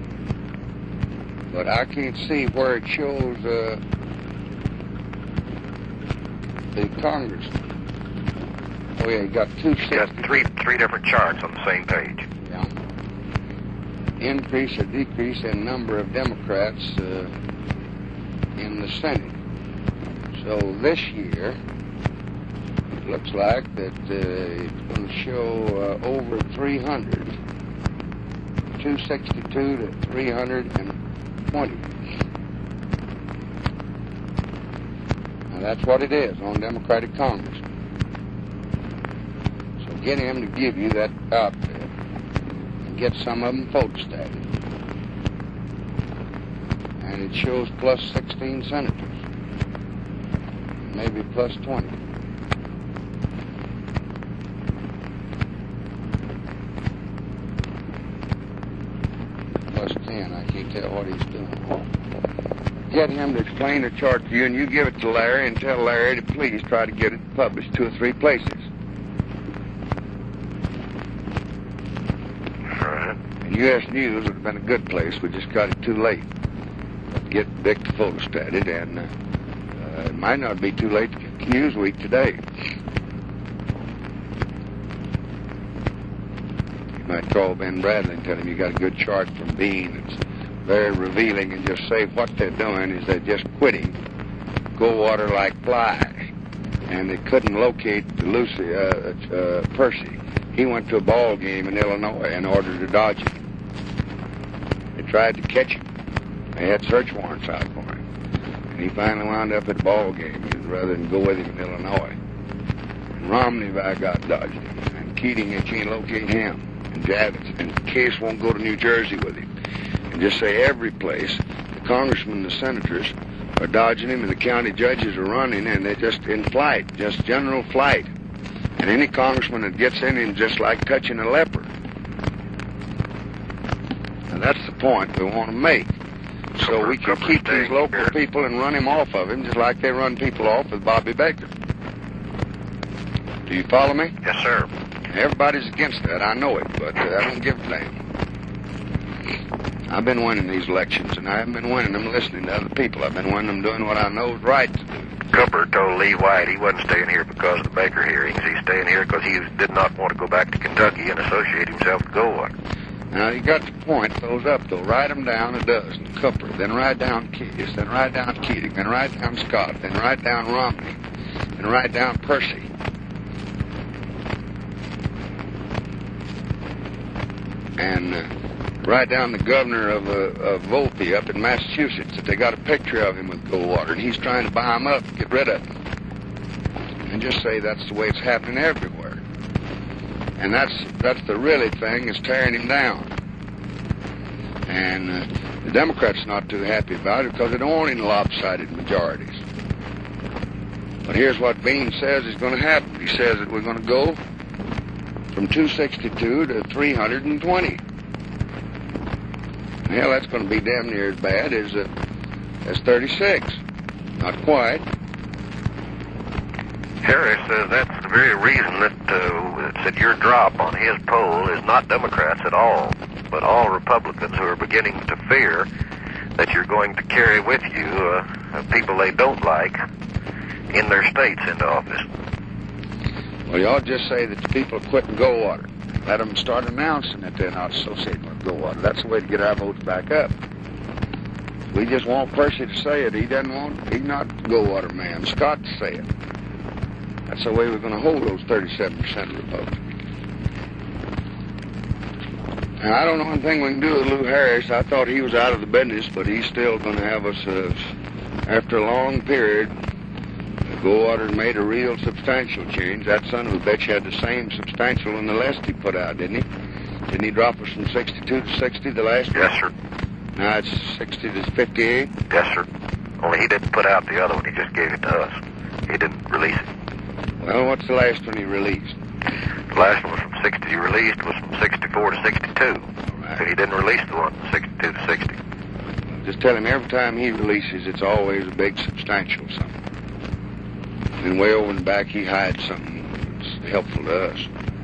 But I can't see where it shows uh, the Congress. Oh, yeah, you got two You got three, three different charts on the same page. Yeah. Increase or decrease in number of Democrats uh, in the Senate. So this year, it looks like that uh, it's going to show uh, over three hundred, two sixty-two to three hundred twenty. Now that's what it is on Democratic Congress. So get him to give you that outfit and get some of them photostated. And it shows plus sixteen senators, maybe plus twenty. Plus ten, I can't tell what he's doing. Get him to explain the chart to you, and you give it to Larry and tell Larry to please try to get it published two or three places. All right. And U S News would have been a good place. We just got it too late. Get Dick to photostat it, and uh, uh, it might not be too late to get Newsweek today. You might call Ben Bradley and tell him you got a good chart from Bean. It's very revealing, and just say what they're doing is they're just quitting Goldwater like flies, and they couldn't locate Lucy, uh, uh, Percy. He went to a ball game in Illinois in order to dodge him. They tried to catch him. They had search warrants out for him. And he finally wound up at a ball game rather than go with him in Illinois. And Romney, by God, dodged him. And Keating, they can't locate him. And Javits. And Case won't go to New Jersey with him. And just say every place, the congressmen and the senators are dodging him, and the county judges are running, and they're just in flight, just general flight. And any congressman that gets in him just like touching a leper. And that's the point we want to make. So we can keep these local people and run him off of him just like they run people off with Bobby Baker. Do you follow me? Yes, sir. Everybody's against that. I know it, but uh, I don't give a damn. I've been winning these elections, and I haven't been winning them listening to other people. I've been winning them doing what I know is right to do. Cooper told Lee White he wasn't staying here because of the Baker hearings. He's staying here because he did not want to go back to Kentucky and associate himself with Goldwater. Now, you got to point those up, though. Write them down a dozen. Cooper, then write down Case, then write down Keating, then write down Scott, then write down Romney, then write down Percy. And uh, write down the governor of, uh, of Volpe up in Massachusetts, that they got a picture of him with Goldwater, and he's trying to buy him up, get rid of him. And just say that's the way it's happening everywhere. And that's that's the really thing, is tearing him down. And uh, the Democrats are not too happy about it because they don't want any lopsided majorities. But here's what Bean says is going to happen. He says that we're going to go from two sixty-two to three hundred twenty. Hell, that's going to be damn near as bad as, uh, as thirty-six. Not quite. Harris says that's the very reason that, uh, that your drop on his poll is not Democrats at all, but all Republicans who are beginning to fear that you're going to carry with you uh, people they don't like in their states into office. Well, you ought to just say that the people are quitting Goldwater. Let them start announcing that they're not associating with Goldwater. That's the way to get our votes back up. We just want Percy to say it. He doesn't want, he's not a Goldwater man. Scott to say it. That's the way we're going to hold those thirty-seven percent of the vote. And I don't know anything we can do with Lou Harris. I thought he was out of the business, but he's still going to have us, uh, after a long period, Goldwater made a real substantial change. That son of a bitch had the same substantial in the list he put out, didn't he? Didn't he drop us from sixty-two to sixty the last one? Yes, sir. Now it's sixty to fifty-eight? Yes, sir. Only he didn't put out the other one. He just gave it to us. He didn't release it. Well, what's the last one he released? The last one from sixty he released was from sixty-four to sixty-two. Right. But he didn't release the one from sixty-two to sixty. Just tell him every time he releases, it's always a big substantial something. And way over in the back, he hides something that's helpful to us.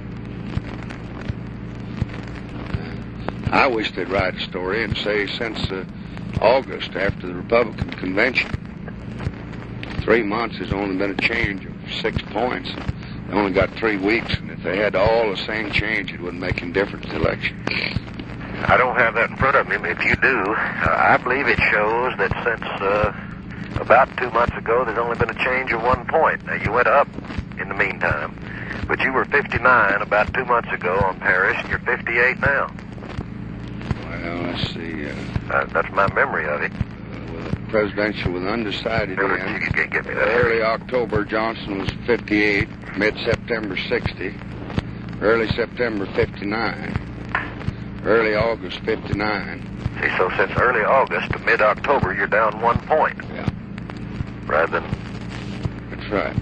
I wish they'd write a story and say since uh, August, after the Republican convention, three months has only been a change of six points. They only got three weeks, and if they had all the same change, it wouldn't make any difference in the election. I don't have that in front of me. If you do, uh, I believe it shows that since uh, about two months ago, there's only been a change of one point. Now, you went up in the meantime, but you were fifty-nine about two months ago on Parrish, and you're fifty-eight now. Well, let's see. Uh, uh, that's my memory of it. Uh, with a presidential with undecided Really, in. you can't get me that. Early October, Johnson was fifty-eight. Mid-September, sixty. Early September, fifty-nine. Early August, fifty-nine. See, so since early August to mid-October, you're down one point. Yeah. Rather than... That's right.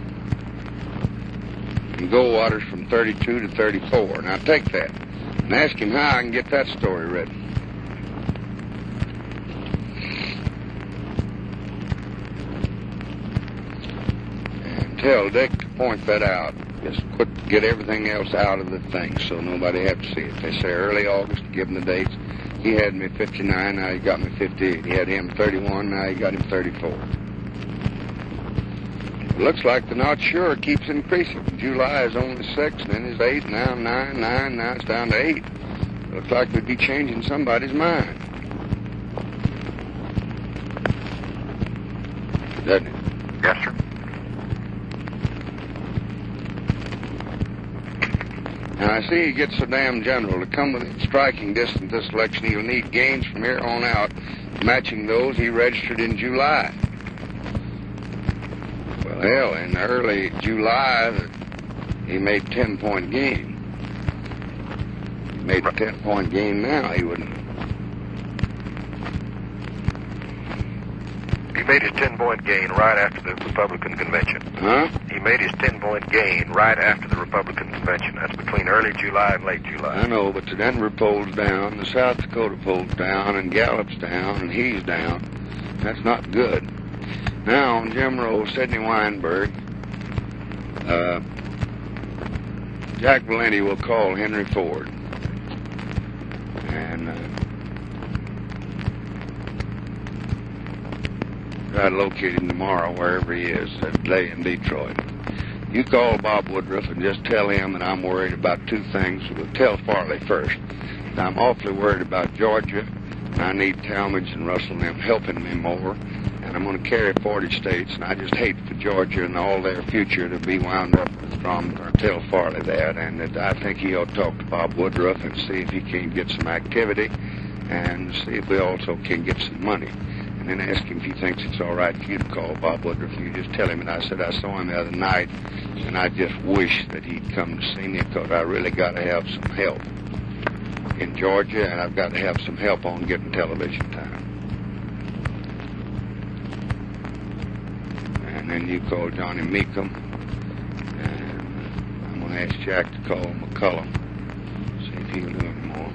And Goldwater's from thirty-two to thirty-four. Now take that and ask him how I can get that story written. And tell Dick to point that out. Just quit, get everything else out of the thing so nobody have to see it. They say early August, give him the dates. He had me fifty-nine, now he got me fifty-eight. He had him thirty-one, now he got him thirty-four. It looks like the not sure keeps increasing. July is only six, then it's eight, now nine, nine, now it's down to eight. Looks like we'd be changing somebody's mind. Doesn't it? Yes, sir. Now, I see he gets so damn general. To come within striking distance this election, he'll need gains from here on out, matching those he registered in July. Well, hell, in early July, he made ten-point gain. He made a ten-point gain now, he wouldn't. He made his ten-point gain right after the Republican convention. Huh? He made his ten-point gain right after the Republican convention. That's between early July and late July. I know, but the Denver poll's down, the South Dakota poll's down, and Gallup's down, and he's down. That's not good. Now, on Jim Rowe, Sidney Weinberg, uh, Jack Valenti will call Henry Ford. And uh, try to locate him tomorrow, wherever he is, that day in Detroit. You call Bob Woodruff and just tell him that I'm worried about two things. We'll tell Farley first. I'm awfully worried about Georgia. I need Talmadge and Russell and them helping me more. And I'm going to carry forty states, and I just hate for Georgia and all their future to be wound up with problems. Or tell Farley that, and that I think he ought to talk to Bob Woodruff and see if he can get some activity, and see if we also can get some money. And then ask him if he thinks it's all right for you to call Bob Woodruff. You just tell him, and I said I saw him the other night, and I just wish that he'd come to see me, because I really got to have some help in Georgia, and I've got to have some help on getting television time. And then you call Johnny Meekum, and I'm going to ask Jack to call McCullum, see if he'll do any more.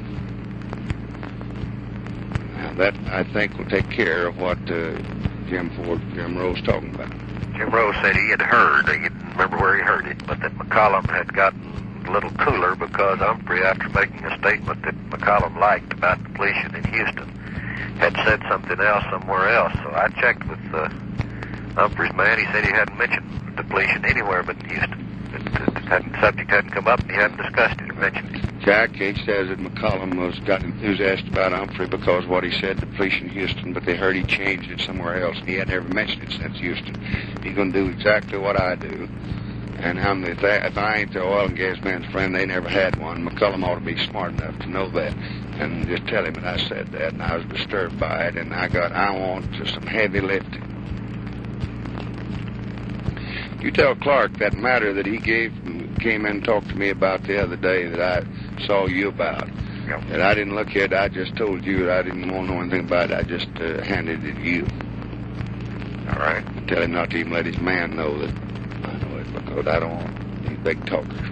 Now that, I think, will take care of what uh, Jim Ford, Jim Rowe's talking about. Jim Rowe said he had heard, he didn't remember where he heard it, but that McCollum had gotten a little cooler because Humphrey, after making a statement that McCollum liked about depletion in Houston, had said something else somewhere else. So I checked with uh, Humphrey's man. He said he hadn't mentioned depletion anywhere but in Houston. It, it, it hadn't, the subject hadn't come up, and he hadn't discussed it or mentioned it. Jack, he says that McCollum was got enthusiastic about Humphrey because what he said, depletion in Houston, but they heard he changed it somewhere else, and he had never mentioned it since Houston. He's going to do exactly what I do. And how many, if, that, if I ain't the oil and gas man's friend, they never had one. McCullum ought to be smart enough to know that. And just tell him that I said that, and I was disturbed by it, and I got, I want some heavy lifting. You tell Clark that matter that he gave, came in and talked to me about the other day that I saw you about. Yep. That I didn't look at, I just told you that I didn't want to know anything about it. I just uh, handed it to you. All right. Tell him not to even let his man know that I know it, because I don't want these big talkers.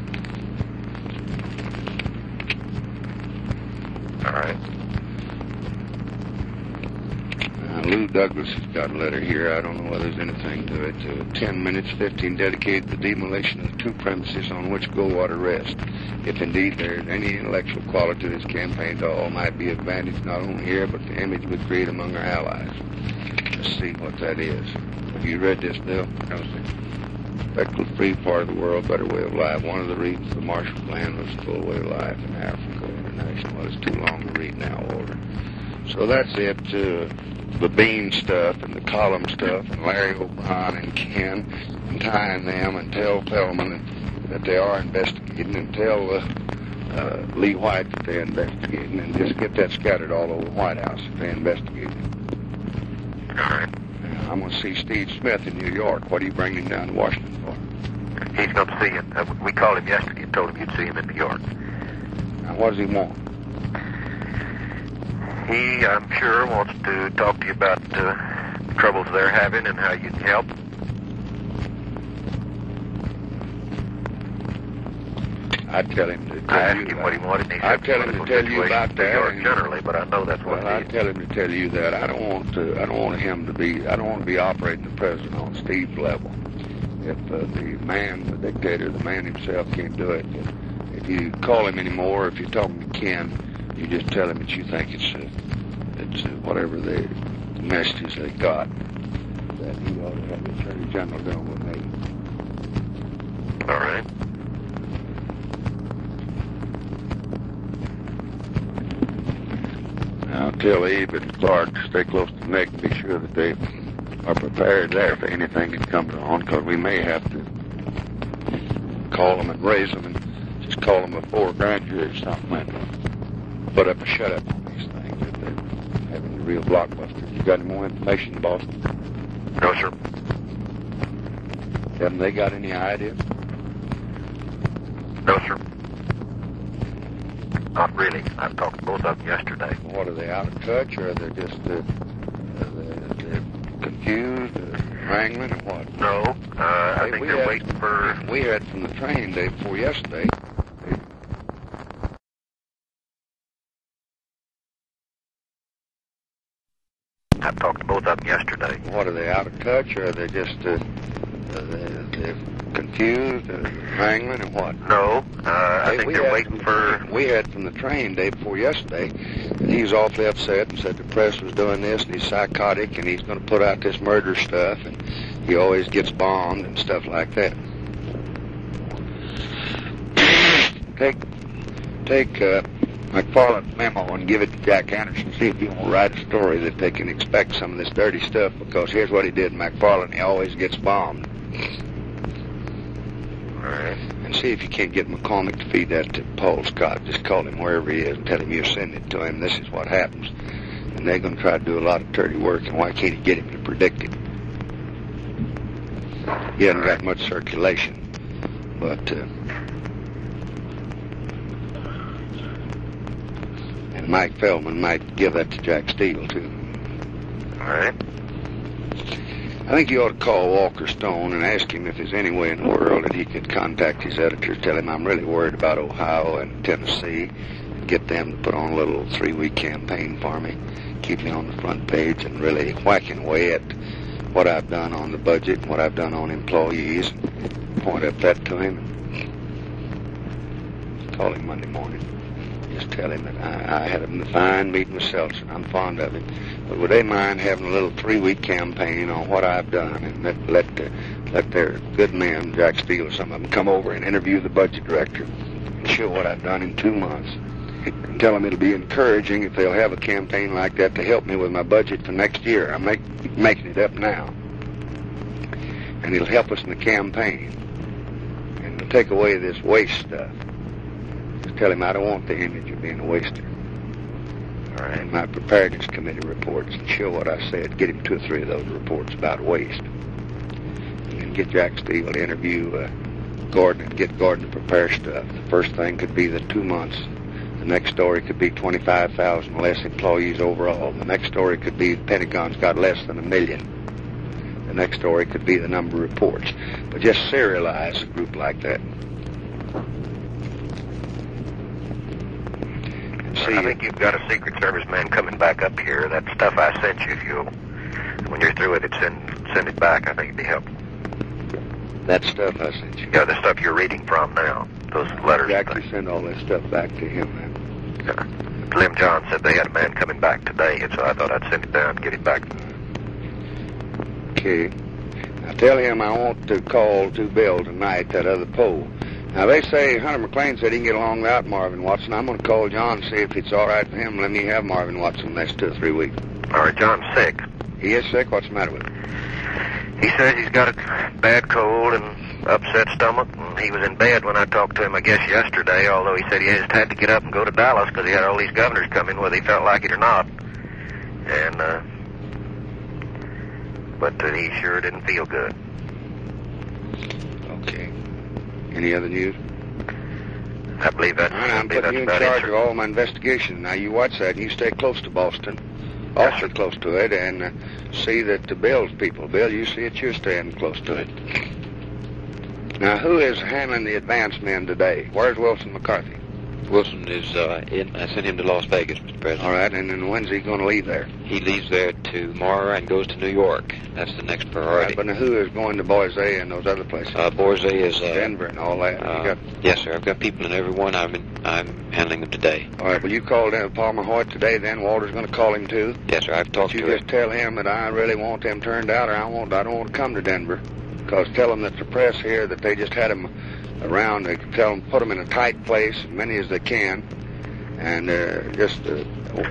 All right. Now, Lou Douglas has got a letter here. I don't know whether there's anything to it. Uh, Ten minutes, fifteen dedicated to the demolition of the two premises on which Goldwater rests. If indeed there is any intellectual quality to this campaign, to all might be advantage not only here, but the image we create among our allies. Let's see what that is. Have you read this, Bill? No, sir. Respectful, free part of the world, better way of life. One of the reasons the Marshall Plan was the full way of life in Africa International. Well, it's too long to read now, Walter. So that's it. Uh, the Bean stuff and the column stuff and Larry O'Brien and Ken and tying them and tell Feldman that they are investigating and tell uh, uh, Lee White that they're investigating and just get that scattered all over the White House that they're investigating. All right. Uh, I'm going to see Steve Smith in New York. What are you bringing him down to Washington for? He's going to see him. Uh, we called him yesterday and told him you'd see him in New York. Now, what does he want? He, I'm sure, wants to talk to you about uh, the troubles they're having and how you can help. I'd tell him to tell I asked you him that. what he wanted, and he I'd said tell him to tell you about New that. York and- generally, but I know that's what Well, it I'd is. tell him to tell you that. I don't want to. I don't want him to be. I don't want to be operating the president on Steve's level. If uh, the man, the dictator, the man himself can't do it, if you call him anymore, if you're talking to Ken, you just tell him that you think it's uh, it's uh, whatever the messages they got that he ought to have the Attorney General dealing with me. All right. Now tell Eve and Clark to stay close to Nick and be sure that they are prepared there for anything that comes on, because we may have to call them and raise them and just call them before a grand jury or something and put up a shut-up on these things if they're having the real blockbusters. You got any more information, Boston? No, sir. Haven't they got any idea? No, sir. Not really. I've talked to both of them yesterday. What, are they out of touch, or are they just uh, are they, they're confused, or wrangling, or what? No. Uh, I Hey, think we they're had- waiting for... We heard from the train day before yesterday. I've talked to both of them yesterday. What, are they out of touch, or are they just uh, are they, they're confused, or wrangling, or what? No. Uh, I Hey, think we they're had waiting from- for... We heard from the train day before yesterday that he was awfully upset and said the press was doing this and he's psychotic and he's going to put out this murder stuff and he always gets bombed and stuff like that. Take take uh, McFarland's memo and give it to Jack Anderson. See if you want to write a story that they can expect some of this dirty stuff, because here's what he did, McFarland. He always gets bombed. All right. And see if you can't get McCormick to feed that to Paul Scott. Just call him wherever he is and tell him you're sending it to him. This is what happens. And they're going to try to do a lot of dirty work, and why can't he get him to predict it? He hasn't got much circulation. But, uh, and Mike Feldman might give that to Jack Steele, too. All right. I think you ought to call Walker Stone and ask him if there's any way in the world that he could contact his editors, tell him I'm really worried about Ohio and Tennessee, and get them to put on a little three-week campaign for me, keep me on the front page and really whacking away at what I've done on the budget, what I've done on employees, point up that to him. Call him Monday morning. Just tell him that I, I had a fine meeting with Seltzer. I'm fond of him. But would they mind having a little three-week campaign on what I've done, and let let, the, let their good men, Jack Steele or some of them, come over and interview the budget director and show what I've done in two months. And tell them it'll be encouraging if they'll have a campaign like that to help me with my budget for next year. I'm make, making it up now. And it'll help us in the campaign. And it'll take away this waste stuff. Just tell him I don't want the image of being a waster. All right. And my preparedness committee reports and show what I said. Get him two or three of those reports about waste. And then get Jack Steele to interview uh, Gordon and get Gordon to prepare stuff. The first thing could be the two months. The next story could be twenty-five thousand less employees overall. The next story could be the Pentagon's got less than a million. The next story could be the number of reports. But just serialize a group like that. See, I think you've got a Secret Service man coming back up here. That stuff I sent you, if you'll, when you're through with it, send send it back. I think it'd be helpful. that stuff I sent you. Yeah, the stuff you're reading from now. Those letters. Exactly, send all that stuff back to him, man. Yeah. Slim John said they had a man coming back today, and so I thought I'd send it down and get it back. Okay. Now tell him I want to call to Bill tonight, that other pole, Now, they say Hunter McLean said he can get along without Marvin Watson. I'm going to call John and see if it's all right for him. Let me have Marvin Watson the next two or three weeks. All right, John's sick. He is sick? What's the matter with him? He says he's got a bad cold and upset stomach. And he was in bed when I talked to him, I guess, yesterday, although he said he just had to get up and go to Dallas because he had all these governors come in, whether he felt like it or not. And, uh, but uh, he sure didn't feel good. Okay. Any other news? I believe that's, All right, I'm believe putting that's you in about charge it, of all my investigation. Now, you watch that, and you stay close to Boston. Yes, Awfully sir. close to it, and uh, see that the Bill's people, Bill, you see it, you're staying close to it. Now, who is handling the advance men today? Where's Wilson McCarthy? Wilson is uh, in. I sent him to Las Vegas, Mister President. All right, and then when's he going to leave there? He leaves there tomorrow and goes to New York. That's the next All right, priority. but now who is going to Boise and those other places? Uh, Boise is uh, Denver and all that. Uh, you got, yes, sir. I've got people in every one. I'm in, I'm handling them today. all right, well, you called in Palmer Hoyt today, then Walter's going to call him too. Yes, sir. I've talked But you to him. just tell him that I really want them turned out, or I want I don't want to come to Denver. Because tell them that the press here that they just had them around. They can tell them put them in a tight place, as many as they can, and uh, just. Uh,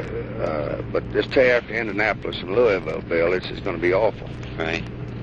uh, but just stay after Indianapolis and Louisville, Bill. It's just going to be awful. Right.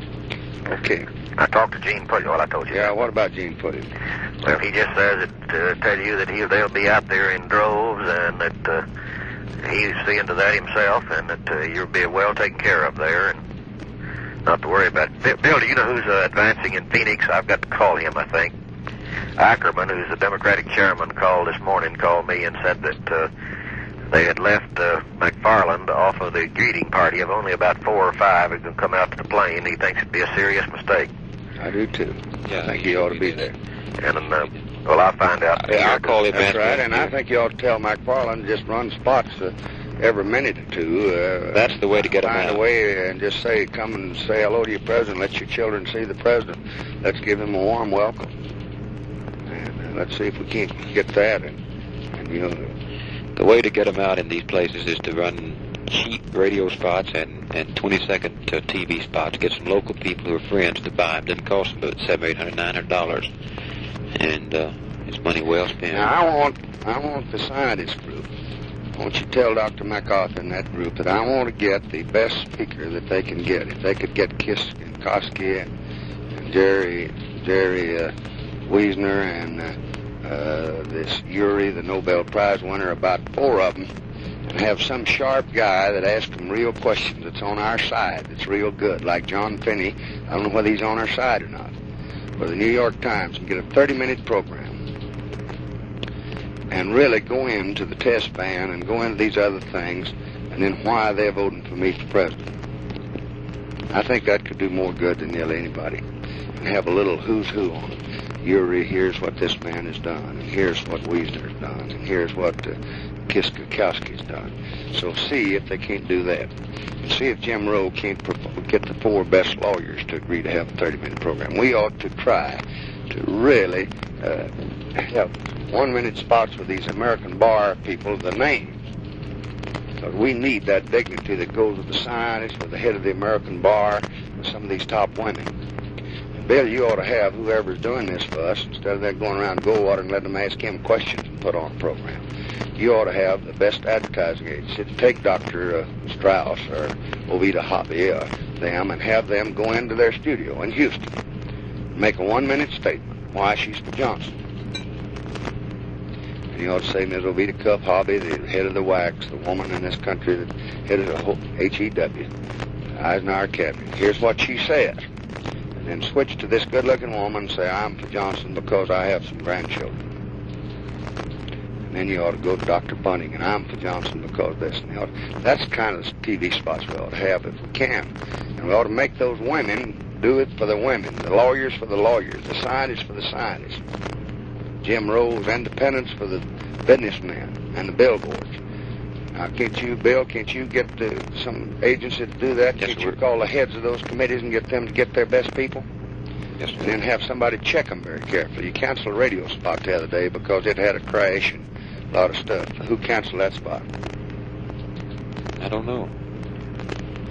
Okay. I talked to Gene Putty. Well, I told you. Yeah. that. What about Gene Footy? Well, he just says that, uh, tell you that he, they'll be out there in droves, and that uh, he's seeing to that himself, and that uh, you'll be well taken care of there, and not to worry about it. Bill, do you know who's uh, advancing in Phoenix? I've got to call him, I think. Ackerman, who's the Democratic chairman, called this morning, called me and said that uh, they had left uh, McFarland off of the greeting party of only about four or five who can come out to the plane. He thinks it'd be a serious mistake. I do too. Yeah, I think he ought to be there. And, uh, well, I'll find out. Yeah, I'll call him. That's after right, that, and I yeah. think you ought to tell McFarland to just run spots uh, every minute or two. Uh, That's the way to get 'em Find out. a way and just say, come and say hello to your president. Let your children see the president. Let's give him a warm welcome. And uh, let's see if we can't get that. And, and you know, The way to get them out in these places is to run cheap radio spots and, and twenty-second uh, T V spots. Get some local people who are friends to buy them. Doesn't cost them but seven, eight hundred, nine hundred dollars, and uh, it's money well spent. now I want I want the scientist group. I want you to tell Doctor MacArthur and that group that I want to get the best speaker that they can get. If they could get Kiss and Koski and, and Jerry Jerry uh, Wiesner and uh, uh, this Urey, the Nobel Prize winner, about four of them, and have some sharp guy that asks them real questions that's on our side, that's real good, like John Finney. I don't know whether he's on our side or not. For the New York Times, and get a thirty-minute program and really go into the test ban and go into these other things, and then why they're voting for me for president. I think that could do more good than nearly anybody. And have a little who's who on it. Urey, here's what this man has done, and here's what Wiesner's done, and here's what uh, Kiskakowski's done. So see if they can't do that. And see if Jim Rowe can't perf- get the four best lawyers to agree to have a thirty-minute program. We ought to try to really uh, have one-minute spots with these American bar people, the names. Because we need that dignity that goes with the scientists, with the head of the American bar, with some of these top women. And Bill, you ought to have whoever's doing this for us, instead of them going around Goldwater and letting them ask him questions and put on a program. You ought to have the best advertising agency to take Doctor Uh, Strauss or Ovita Javier, them, and have them go into their studio in Houston, make a one-minute statement why she's for Johnson. And you ought to say Miz Ovita Cuff Hobby, the head of the W A C S, the woman in this country that headed the H E W, Eisenhower Cabinet. Here's what she says. And then switch to this good-looking woman and say, I'm for Johnson because I have some grandchildren. And then you ought to go to Doctor Bunning, and I'm for Johnson because this and the other. That's the kind of T V spots we ought to have if we can. And we ought to make those women do it for the women, the lawyers for the lawyers, the scientists for the scientists. Jim Rowe's independence for the businessmen and the billboards. Now, can't you, Bill, can't you get uh, some agency to do that? Yes, can't sir. you call the heads of those committees and get them to get their best people? Yes, sir. And then have somebody check them very carefully. You canceled a radio spot the other day because it had a crash and a lot of stuff. Who canceled that spot? I don't know.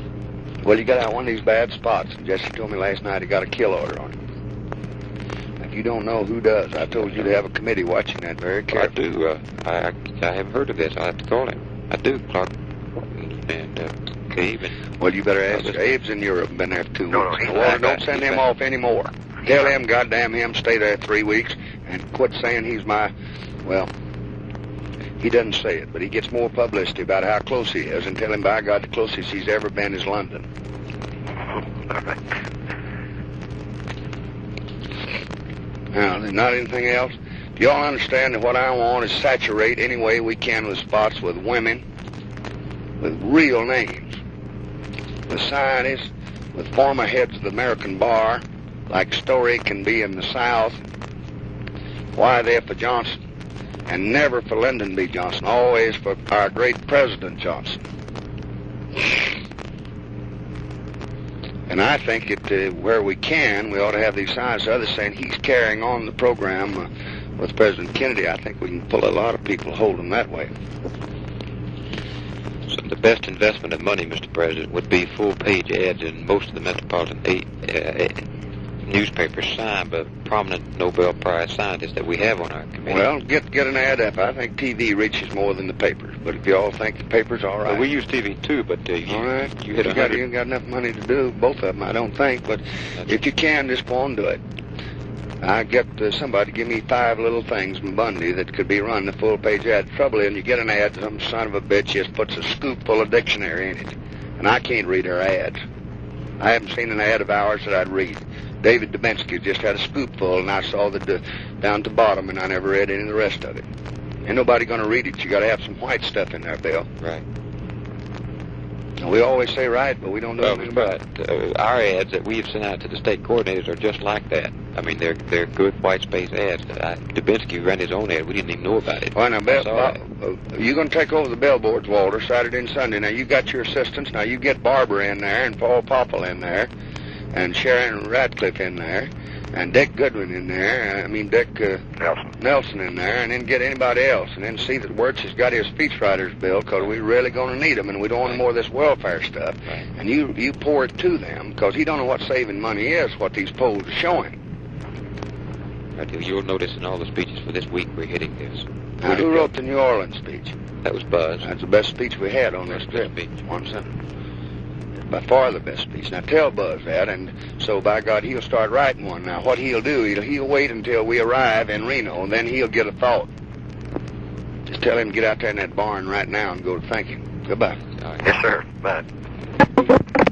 Well, you got out one of these bad spots, and Jesse told me last night he got a kill order on it. you don't know who does. I told you to have a committee watching that very I carefully. do. Uh, I, I I haven't heard of this. I have to call him. I do, Clark. And uh, Abe and Well, you better ask. Others. Abe's in Europe, been there for two No, no, weeks. he's Well, back. don't send He's him back. off anymore. Tell him, goddamn him, stay there three weeks and quit saying he's my, well, he doesn't say it, but he gets more publicity about how close he is, and tell him, by God, the closest he's ever been is London. All right. Now, there's not anything else. Do y'all understand that what I want is saturate any way we can with spots with women, with real names, with scientists, with former heads of the American bar, like Story can be in the South. Why there for Johnson? And never for Lyndon B. Johnson, always for our great President Johnson. And I think that uh, where we can, we ought to have these signs. Others saying he's carrying on the program uh, with President Kennedy. I think we can pull a lot of people, hold them that way. So the best investment of money, Mister President, would be full-page ads in most of the metropolitan eight, uh, newspapers signed by prominent Nobel Prize scientists that we have on our committee. Well, get get an ad up. I think T V reaches more than the papers. But if you all think the paper's all right. Well, we use T V too, but uh, you, all right. you hit a got, hundred. you ain't got enough money to do both of them, I don't think. But if you can, just go on do it. I get uh, somebody to give me five little things from Bundy that could be run the full-page ad. Trouble is, you get an ad, some son of a bitch just puts a scoop full of dictionary in it. And I can't read her ads. I haven't seen an ad of ours that I'd read. David Dubinsky just had a scoop full, and I saw the uh, down to bottom, and I never read any of the rest of it. Ain't nobody going to read it. You got to have some white stuff in there, Bill. Right. And we always say right, but we don't know Well, anything about it. but uh, our ads that we've sent out to the state coordinators are just like that. I mean, they're they're good white space ads. I, Dubinsky ran his own ad. We didn't even know about it. Well, now, Bill, That's all right. uh, you're going to take over the billboards, Walter, Saturday and Sunday. Now, you got your assistants. Now, you get Barbara in there and Paul Popple in there and Sharon Radcliffe in there and Dick Goodwin in there. I mean, Dick uh, Nelson. Nelson in there, and then get anybody else. And then see that Wirtz has got his speechwriters bill, because we're really going to need them, and we don't want more of this welfare stuff. Right. And you, you pour it to them, because he don't know what saving money is, what these polls are showing. Right, you'll notice in all the speeches for this week we're hitting this. Now, who wrote the New Orleans speech? That was Buzz. That's the best speech we had on this Best trip. speech. One sentence. By far the best speech. Now tell Buzz that, and so by God he'll start writing one. Now what he'll do, he'll, he'll wait until we arrive in Reno, and then he'll get a thought. Just tell him to get out there in that barn right now and go to thinking. Goodbye. All right. Yes, sir. Bye.